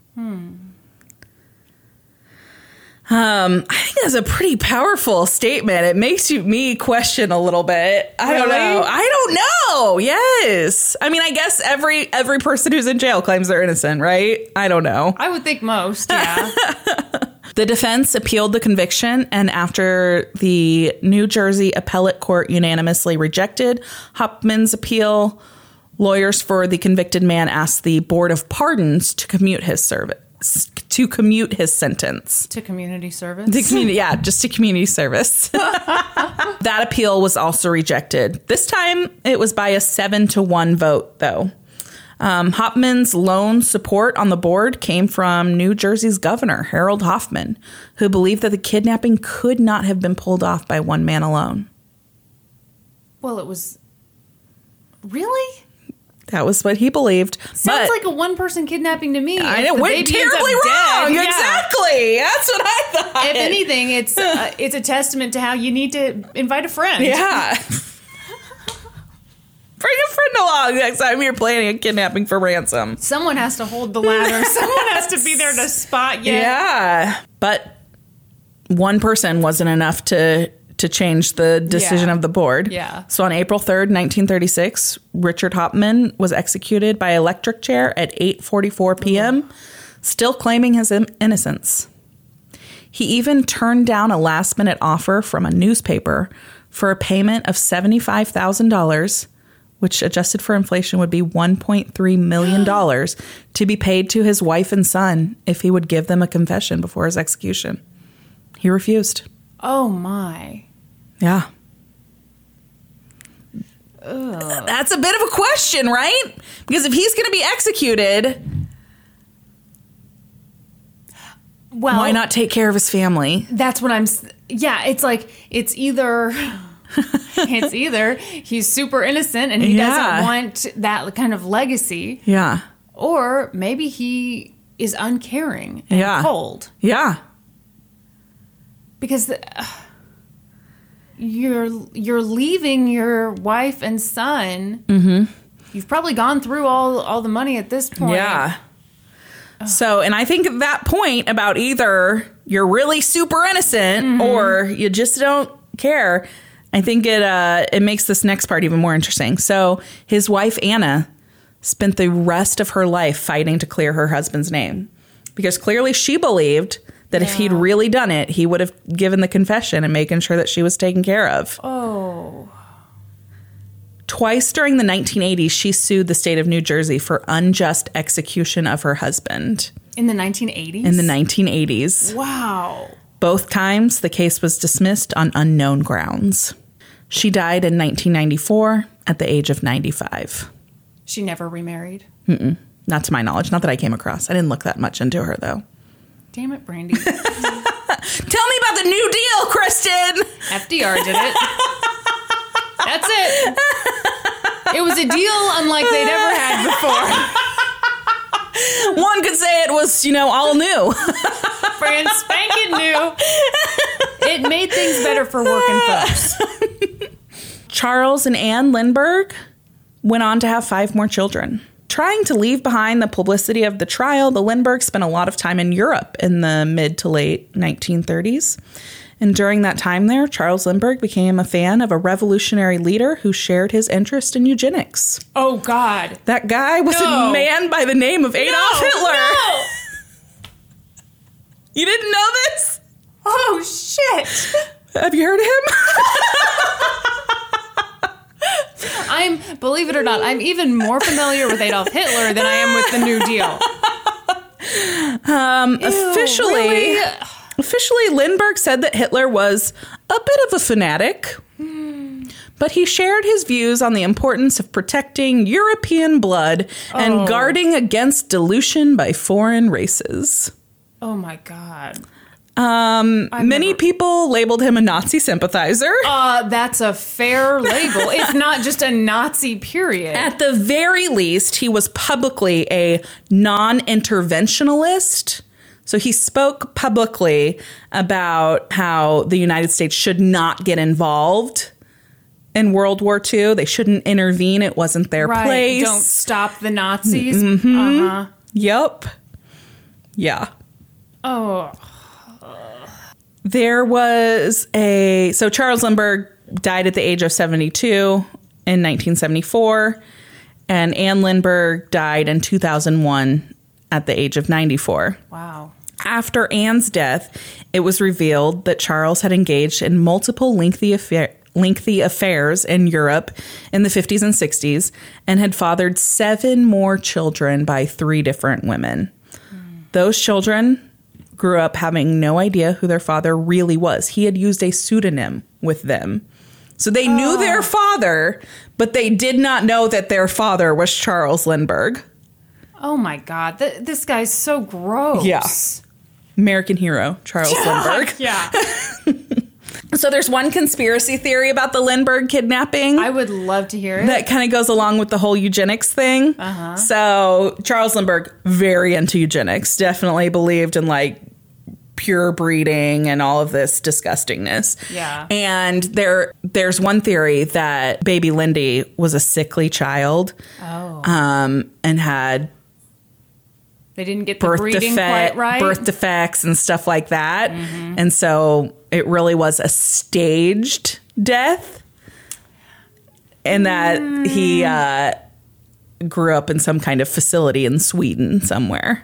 I think that's a pretty powerful statement. It makes me question a little bit. I don't know. Yes. I mean, I guess every person who's in jail claims they're innocent, right? I don't know. I would think most, yeah. The defense appealed the conviction, and after the New Jersey Appellate Court unanimously rejected Hopman's appeal, lawyers for the convicted man asked the Board of Pardons to commute his sentence. To community service? Just to community service. That appeal was also rejected. This time, it was by a 7-1 vote, though. Hopman's lone support on the board came from New Jersey's governor, Harold Hoffman, who believed that the kidnapping could not have been pulled off by one man alone. Well, it was... Really? That was what he believed. Sounds like a one-person kidnapping to me. I know, went terribly wrong. Yeah. Exactly. That's what I thought. If anything, it's a testament to how you need to invite a friend. Yeah. Bring a friend along next time you're planning a kidnapping for ransom. Someone has to hold the ladder. Someone has to be there to spot you. Yeah. But one person wasn't enough to change the decision of the board. Yeah. So on April 3rd, 1936, Richard Hopman was executed by electric chair at 8:44 p.m., still claiming his innocence. He even turned down a last-minute offer from a newspaper for a payment of $75,000, which adjusted for inflation would be $1.3 million, to be paid to his wife and son if he would give them a confession before his execution. He refused. Oh, my. Yeah. Ugh. That's a bit of a question, right? Because if he's going to be executed, well, why not take care of his family? That's what I'm... Yeah, it's like, it's either he's super innocent and he doesn't want that kind of legacy. Yeah. Or maybe he is uncaring and cold. Yeah. Because you're leaving your wife and son. Mm-hmm. You've probably gone through all the money at this point. Yeah. So, and I think at that point about either you're really super innocent or you just don't care, I think it makes this next part even more interesting. So his wife, Anna, spent the rest of her life fighting to clear her husband's name because clearly she believed that if he'd really done it, he would have given the confession and making sure that she was taken care of. Oh. Twice during the 1980s, she sued the state of New Jersey for unjust execution of her husband. In the 1980s? In the 1980s. Wow. Both times, the case was dismissed on unknown grounds. She died in 1994 at the age of 95. She never remarried? Not to my knowledge. Not that I came across. I didn't look that much into her, though. Damn it, Brandy. Tell me about the New Deal, Kristen. FDR did it. That's it. It was a deal unlike they'd ever had before. One could say it was, all new. Brand spanking new. It made things better for working folks. Charles and Anne Lindbergh went on to have 5 more children. Trying to leave behind the publicity of the trial, the Lindberghs spent a lot of time in Europe in the mid to late 1930s. And during that time there, Charles Lindbergh became a fan of a revolutionary leader who shared his interest in eugenics. Oh, God. That guy was a man by the name of Adolf Hitler. No. You didn't know this? Oh, shit. Have you heard of him? Believe it or not, I'm even more familiar with Adolf Hitler than I am with the New Deal. Officially, Lindbergh said that Hitler was a bit of a fanatic, but he shared his views on the importance of protecting European blood and guarding against dilution by foreign races. Oh, my God. Many people labeled him a Nazi sympathizer. That's a fair label. It's not just a Nazi, period. At the very least, he was publicly a non-interventionalist. So he spoke publicly about how the United States should not get involved in World War II. They shouldn't intervene. It wasn't their place. Don't stop the Nazis. Yep. Yeah. Oh. There was so Charles Lindbergh died at the age of 72 in 1974, and Anne Lindbergh died in 2001 at the age of 94. Wow. After Anne's death, it was revealed that Charles had engaged in multiple lengthy affairs in Europe in the 50s and 60s and had fathered 7 more children by 3 different women. Those children grew up having no idea who their father really was. He had used a pseudonym with them. So they knew their father, but they did not know that their father was Charles Lindbergh. Oh my God. This guy's so gross. Yeah. American hero, Charles Lindbergh. Yeah. So there's one conspiracy theory about the Lindbergh kidnapping. I would love to hear it. That kind of goes along with the whole eugenics thing. So Charles Lindbergh, very into eugenics, definitely believed in like pure breeding and all of this disgustingness. Yeah. And there's one theory that baby Lindy was a sickly child. And had they didn't get the breeding quite right. Birth defects and stuff like that. And so it really was a staged death. And that he grew up in some kind of facility in Sweden somewhere.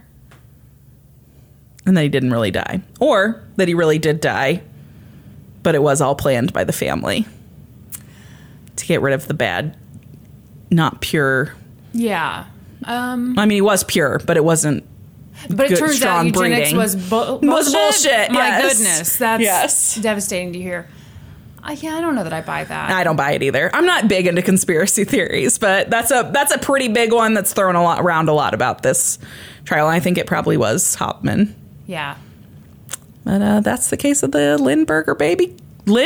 And that he didn't really die. Or that he really did die, but it was all planned by the family to get rid of the bad, not pure. Yeah. I mean, he was pure, but it wasn't. But it turns out eugenics breeding. was bullshit. My yes. goodness, that's devastating to hear. I don't know that I buy that. I don't buy it either. I'm not big into conspiracy theories, but that's a pretty big one that's thrown around a lot about this trial. I think it probably was Hauptmann. Yeah. But that's the case of the Lindbergh baby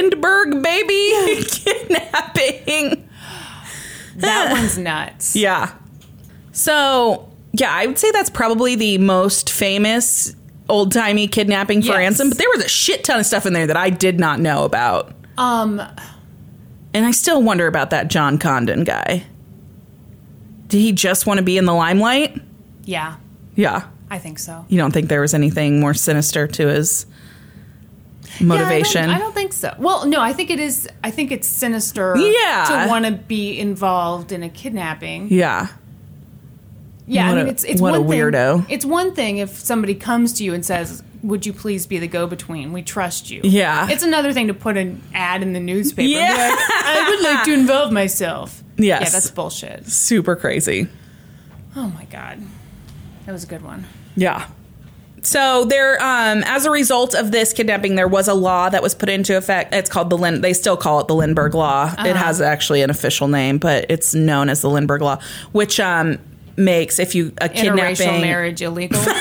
kidnapping. That one's nuts. Yeah. So, yeah, I would say that's probably the most famous old-timey kidnapping for ransom. But there was a shit ton of stuff in there that I did not know about. And I still wonder about that John Condon guy. Did he just want to be in the limelight? Yeah. Yeah. I think so. You don't think there was anything more sinister to his motivation? I don't think so. Well, no, I think it's sinister to want to be involved in a kidnapping. Yeah. Yeah, it's what one a weirdo. It's one thing if somebody comes to you and says, "Would you please be the go-between? We trust you." Yeah. It's another thing to put an ad in the newspaper. Yeah. And be like, I would like to involve myself. Yes. Yeah, that's bullshit. Super crazy. Oh my God. That was a good one. Yeah. So there, as a result of this kidnapping, there was a law that was put into effect. It's called they still call it the Lindbergh Law. It has actually an official name, but it's known as the Lindbergh Law, which makes a kidnapping interracial marriage illegal. Did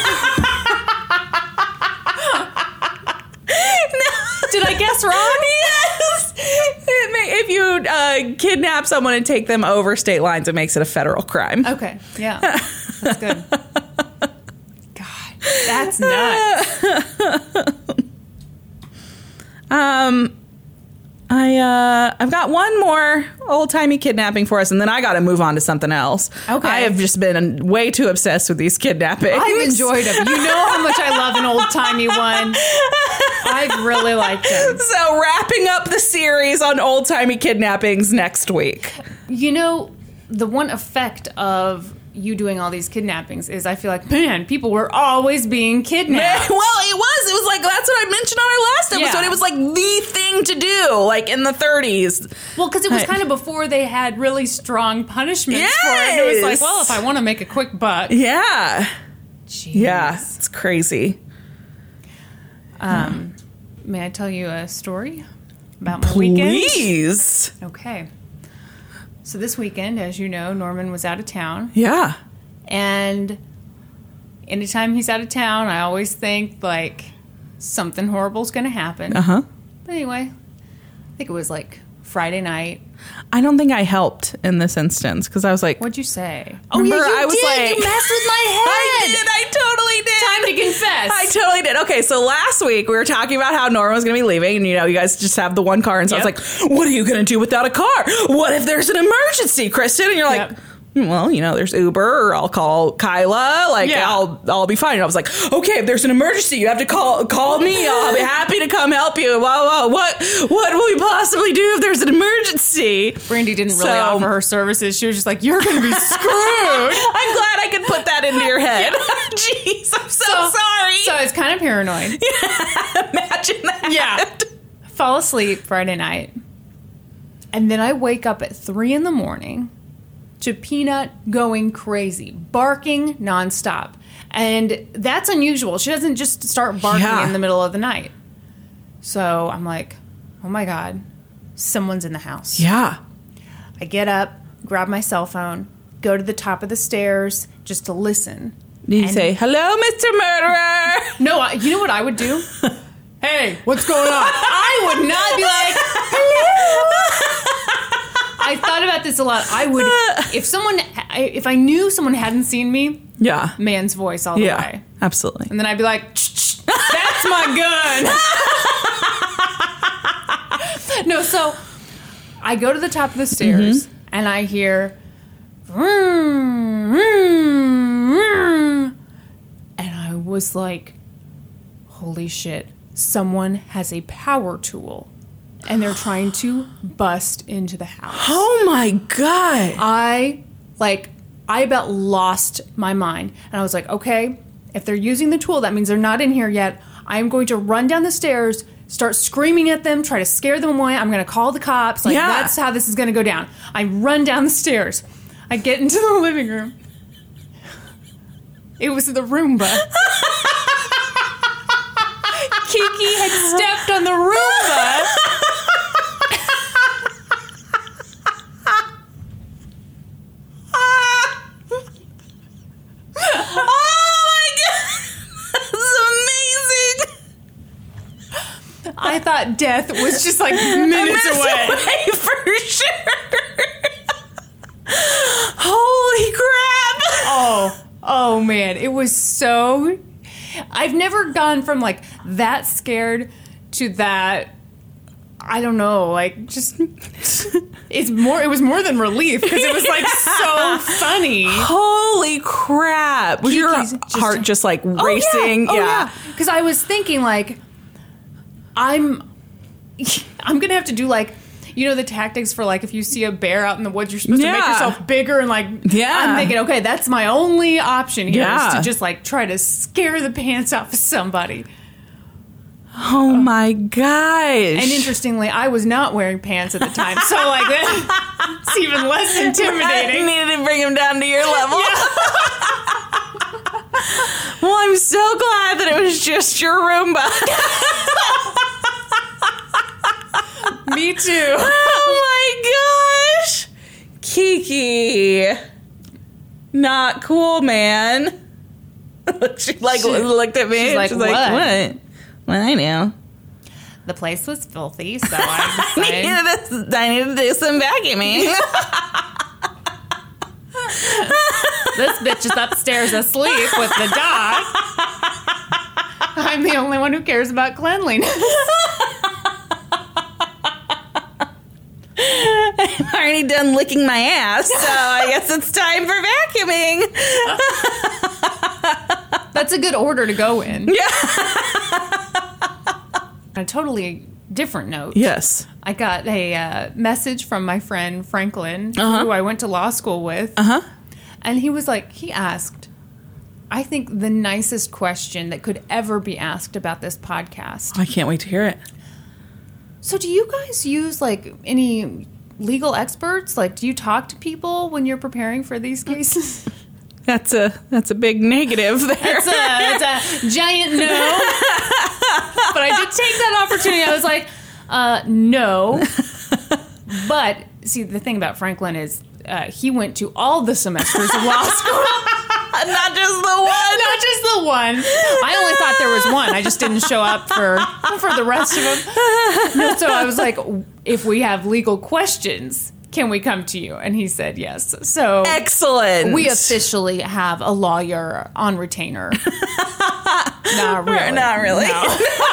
I guess wrong? Yes. If you kidnap someone and take them over state lines, it makes it a federal crime. Okay. Yeah. That's good. God, that's nuts. I've got one more old-timey kidnapping for us, and then I got to move on to something else. Okay. I have just been way too obsessed with these kidnappings. I've enjoyed them. You know how much I love an old-timey one. I've really liked them. So wrapping up the series on old-timey kidnappings next week. You know, the one effect of you doing all these kidnappings is I feel like, man, people were always being kidnapped. Well, it was like, that's what I mentioned on our last episode. Yeah. It was like the thing to do, like in the 30s. Well, because it was kind of before they had really strong punishments for it. And it was like, well, if I want to make a quick buck. Yeah. Jeez. Yeah, it's crazy. May I tell you a story about my weekend? Please. Okay. So this weekend, as you know, Norman was out of town. Yeah. And anytime he's out of town, I always think, like, something horrible's going to happen. Uh-huh. But anyway, I think it was like Friday night. I don't think I helped in this instance because I was like, What'd you say? Remember, you I was did. like, You messed with my head. I totally did. Time to confess. I totally did. Okay, so last week we were talking about how Norma was going to be leaving, and you guys just have the one car, and so I was like, "What are you going to do without a car? What if there's an emergency, Kristen?" And you're like, "Well, there's Uber, or I'll call Kyla. I'll be fine." And I was like, "Okay, if there's an emergency, you have to call me. I'll be happy to come help you. Wow, what will we possibly do if there's an emergency?" Brandy didn't really offer her services. She was just like, "You're going to be screwed." I'm glad I could put that into your head. Jeez, I'm so sorry. So it's kind of paranoid. Imagine that. Yeah. Fall asleep Friday night. And then I wake up at 3 a.m. to Peanut going crazy, barking nonstop. And that's unusual. She doesn't just start barking in the middle of the night. So I'm like, oh my God, someone's in the house. Yeah. I get up, grab my cell phone, go to the top of the stairs just to listen. Did you say, "Hello, Mr. Murderer"? No, you know what I would do? Hey, what's going on? I would not be like, hello. I thought about this a lot. I would, if I knew someone hadn't seen me, man's voice all the way. Absolutely. And then I'd be like, that's my gun. No, so I go to the top of the stairs and I hear, vroom, vroom, vroom. And I was like, holy shit, someone has a power tool and they're trying to bust into the house. Oh my God. I about lost my mind. And I was like, okay, if they're using the tool, that means they're not in here yet. I'm going to run down the stairs, start screaming at them, try to scare them away. I'm going to call the cops. That's how this is going to go down. I run down the stairs. I get into the living room. It was the Roomba. Kiki had stepped on the Roomba. I thought death was just like minutes away. For sure. Holy crap. Oh man. It was so... I've never gone from like that scared to that... I don't know, like just... It was more than relief because it was like so funny. Holy crap. Was your heart just like racing? Yeah. Because I was thinking like... I'm gonna have to do like, the tactics for like if you see a bear out in the woods, you're supposed to make yourself bigger and like. I'm thinking, okay, that's my only option here is to just like try to scare the pants off of somebody. Oh my gosh! And interestingly, I was not wearing pants at the time, so like it's even less intimidating. I needed to bring him down to your level. Yeah. Well, I'm so glad that it was just your Roomba. Me too. Oh my gosh. Kiki. Not cool, man. She looked at me. She's like, what? Well, I know. The place was filthy, so I needed to do some vacuuming. This bitch is upstairs asleep with the dog. I'm the only one who cares about cleanliness. I'm already done licking my ass, so I guess it's time for vacuuming. That's a good order to go in. Yeah. On a totally different note. Yes. I got a message from my friend Franklin, who I went to law school with. And he asked, I think, the nicest question that could ever be asked about this podcast. I can't wait to hear it. So do you guys use, like, any legal experts? Like, do you talk to people when you're preparing for these cases? That's a big negative there. It's a giant no. But I did take that opportunity. I was like, no. But, see, the thing about Franklin is he went to all the semesters of law school. Not just the one. Not just the one. I only thought there was one. I just didn't show up for the rest of them. No, so I was like, if we have legal questions, can we come to you? And he said yes. So excellent. We officially have a lawyer on retainer. Not really. Not really. No.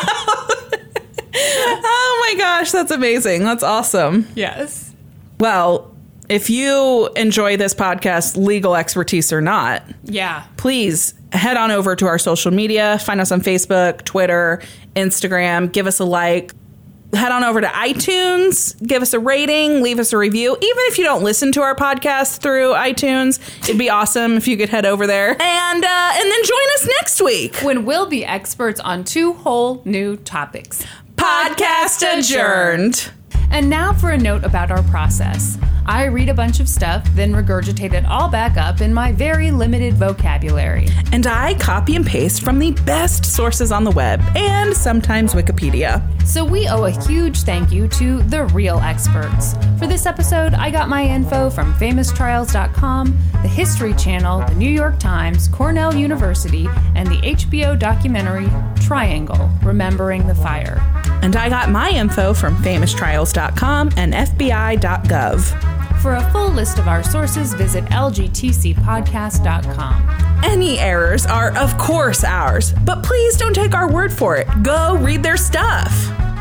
Oh my gosh, that's amazing. That's awesome. Yes. Well, if you enjoy this podcast, legal expertise or not, yeah, please head on over to our social media. Find us on Facebook, Twitter, Instagram. Give us a like. Head on over to iTunes. Give us a rating. Leave us a review. Even if you don't listen to our podcast through iTunes, it'd be awesome if you could head over there. And then join us next week, when we'll be experts on 2 whole new topics. Podcast adjourned. And now for a note about our process. I read a bunch of stuff, then regurgitate it all back up in my very limited vocabulary. And I copy and paste from the best sources on the web, and sometimes Wikipedia. So we owe a huge thank you to the real experts. For this episode, I got my info from FamousTrials.com, the History Channel, the New York Times, Cornell University, and the HBO documentary Triangle, Remembering the Fire. And I got my info from FamousTrials.com and FBI.gov. For a full list of our sources, visit lgtcpodcast.com. Any errors are, of course, ours, but please don't take our word for it. Go read their stuff.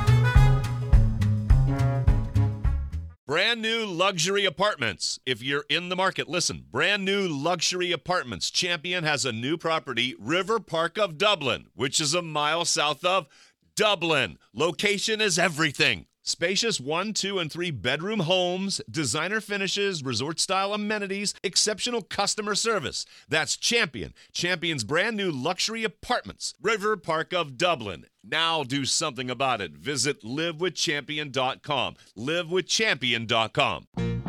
Brand new luxury apartments. If you're in the market, listen. Brand new luxury apartments. Champion has a new property, River Park of Dublin, which is a mile south of Dublin. Location is everything. Spacious 1, 2, and 3 bedroom homes, designer finishes, resort-style amenities, exceptional customer service. That's Champion. Champion's brand new luxury apartments. River Park of Dublin. Now do something about it. Visit livewithchampion.com. livewithchampion.com.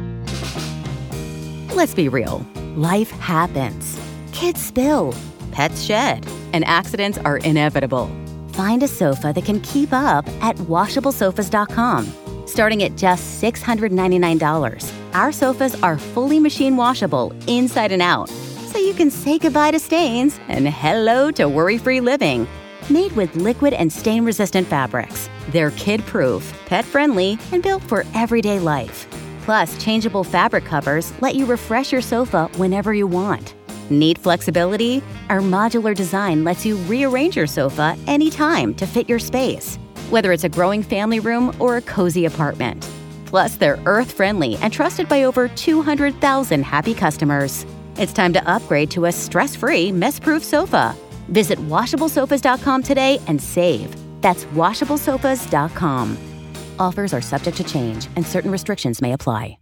Let's be real. Life happens. Kids spill. Pets shed. And accidents are inevitable. Find a sofa that can keep up at washablesofas.com. Starting at just $699, our sofas are fully machine washable inside and out, so you can say goodbye to stains and hello to worry-free living. Made with liquid and stain-resistant fabrics, they're kid-proof, pet-friendly, and built for everyday life. Plus, changeable fabric covers let you refresh your sofa whenever you want. Need flexibility? Our modular design lets you rearrange your sofa anytime to fit your space, whether it's a growing family room or a cozy apartment. Plus, they're earth-friendly and trusted by over 200,000 happy customers. It's time to upgrade to a stress-free, mess-proof sofa. Visit washablesofas.com today and save. That's washablesofas.com. Offers are subject to change and certain restrictions may apply.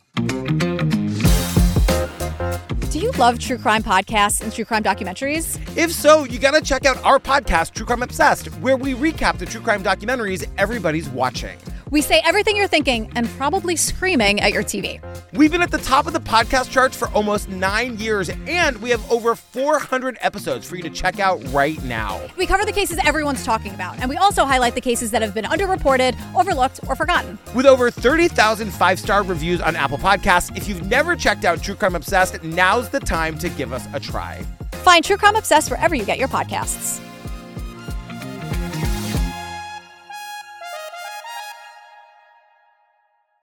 Do you love true crime podcasts and true crime documentaries? If so, you gotta check out our podcast, True Crime Obsessed, where we recap the true crime documentaries everybody's watching. We say everything you're thinking and probably screaming at your TV. We've been at the top of the podcast charts for almost 9 years, and we have over 400 episodes for you to check out right now. We cover the cases everyone's talking about, and we also highlight the cases that have been underreported, overlooked, or forgotten. With over 30,000 5-star reviews on Apple Podcasts, if you've never checked out True Crime Obsessed, now's the time to give us a try. Find True Crime Obsessed wherever you get your podcasts.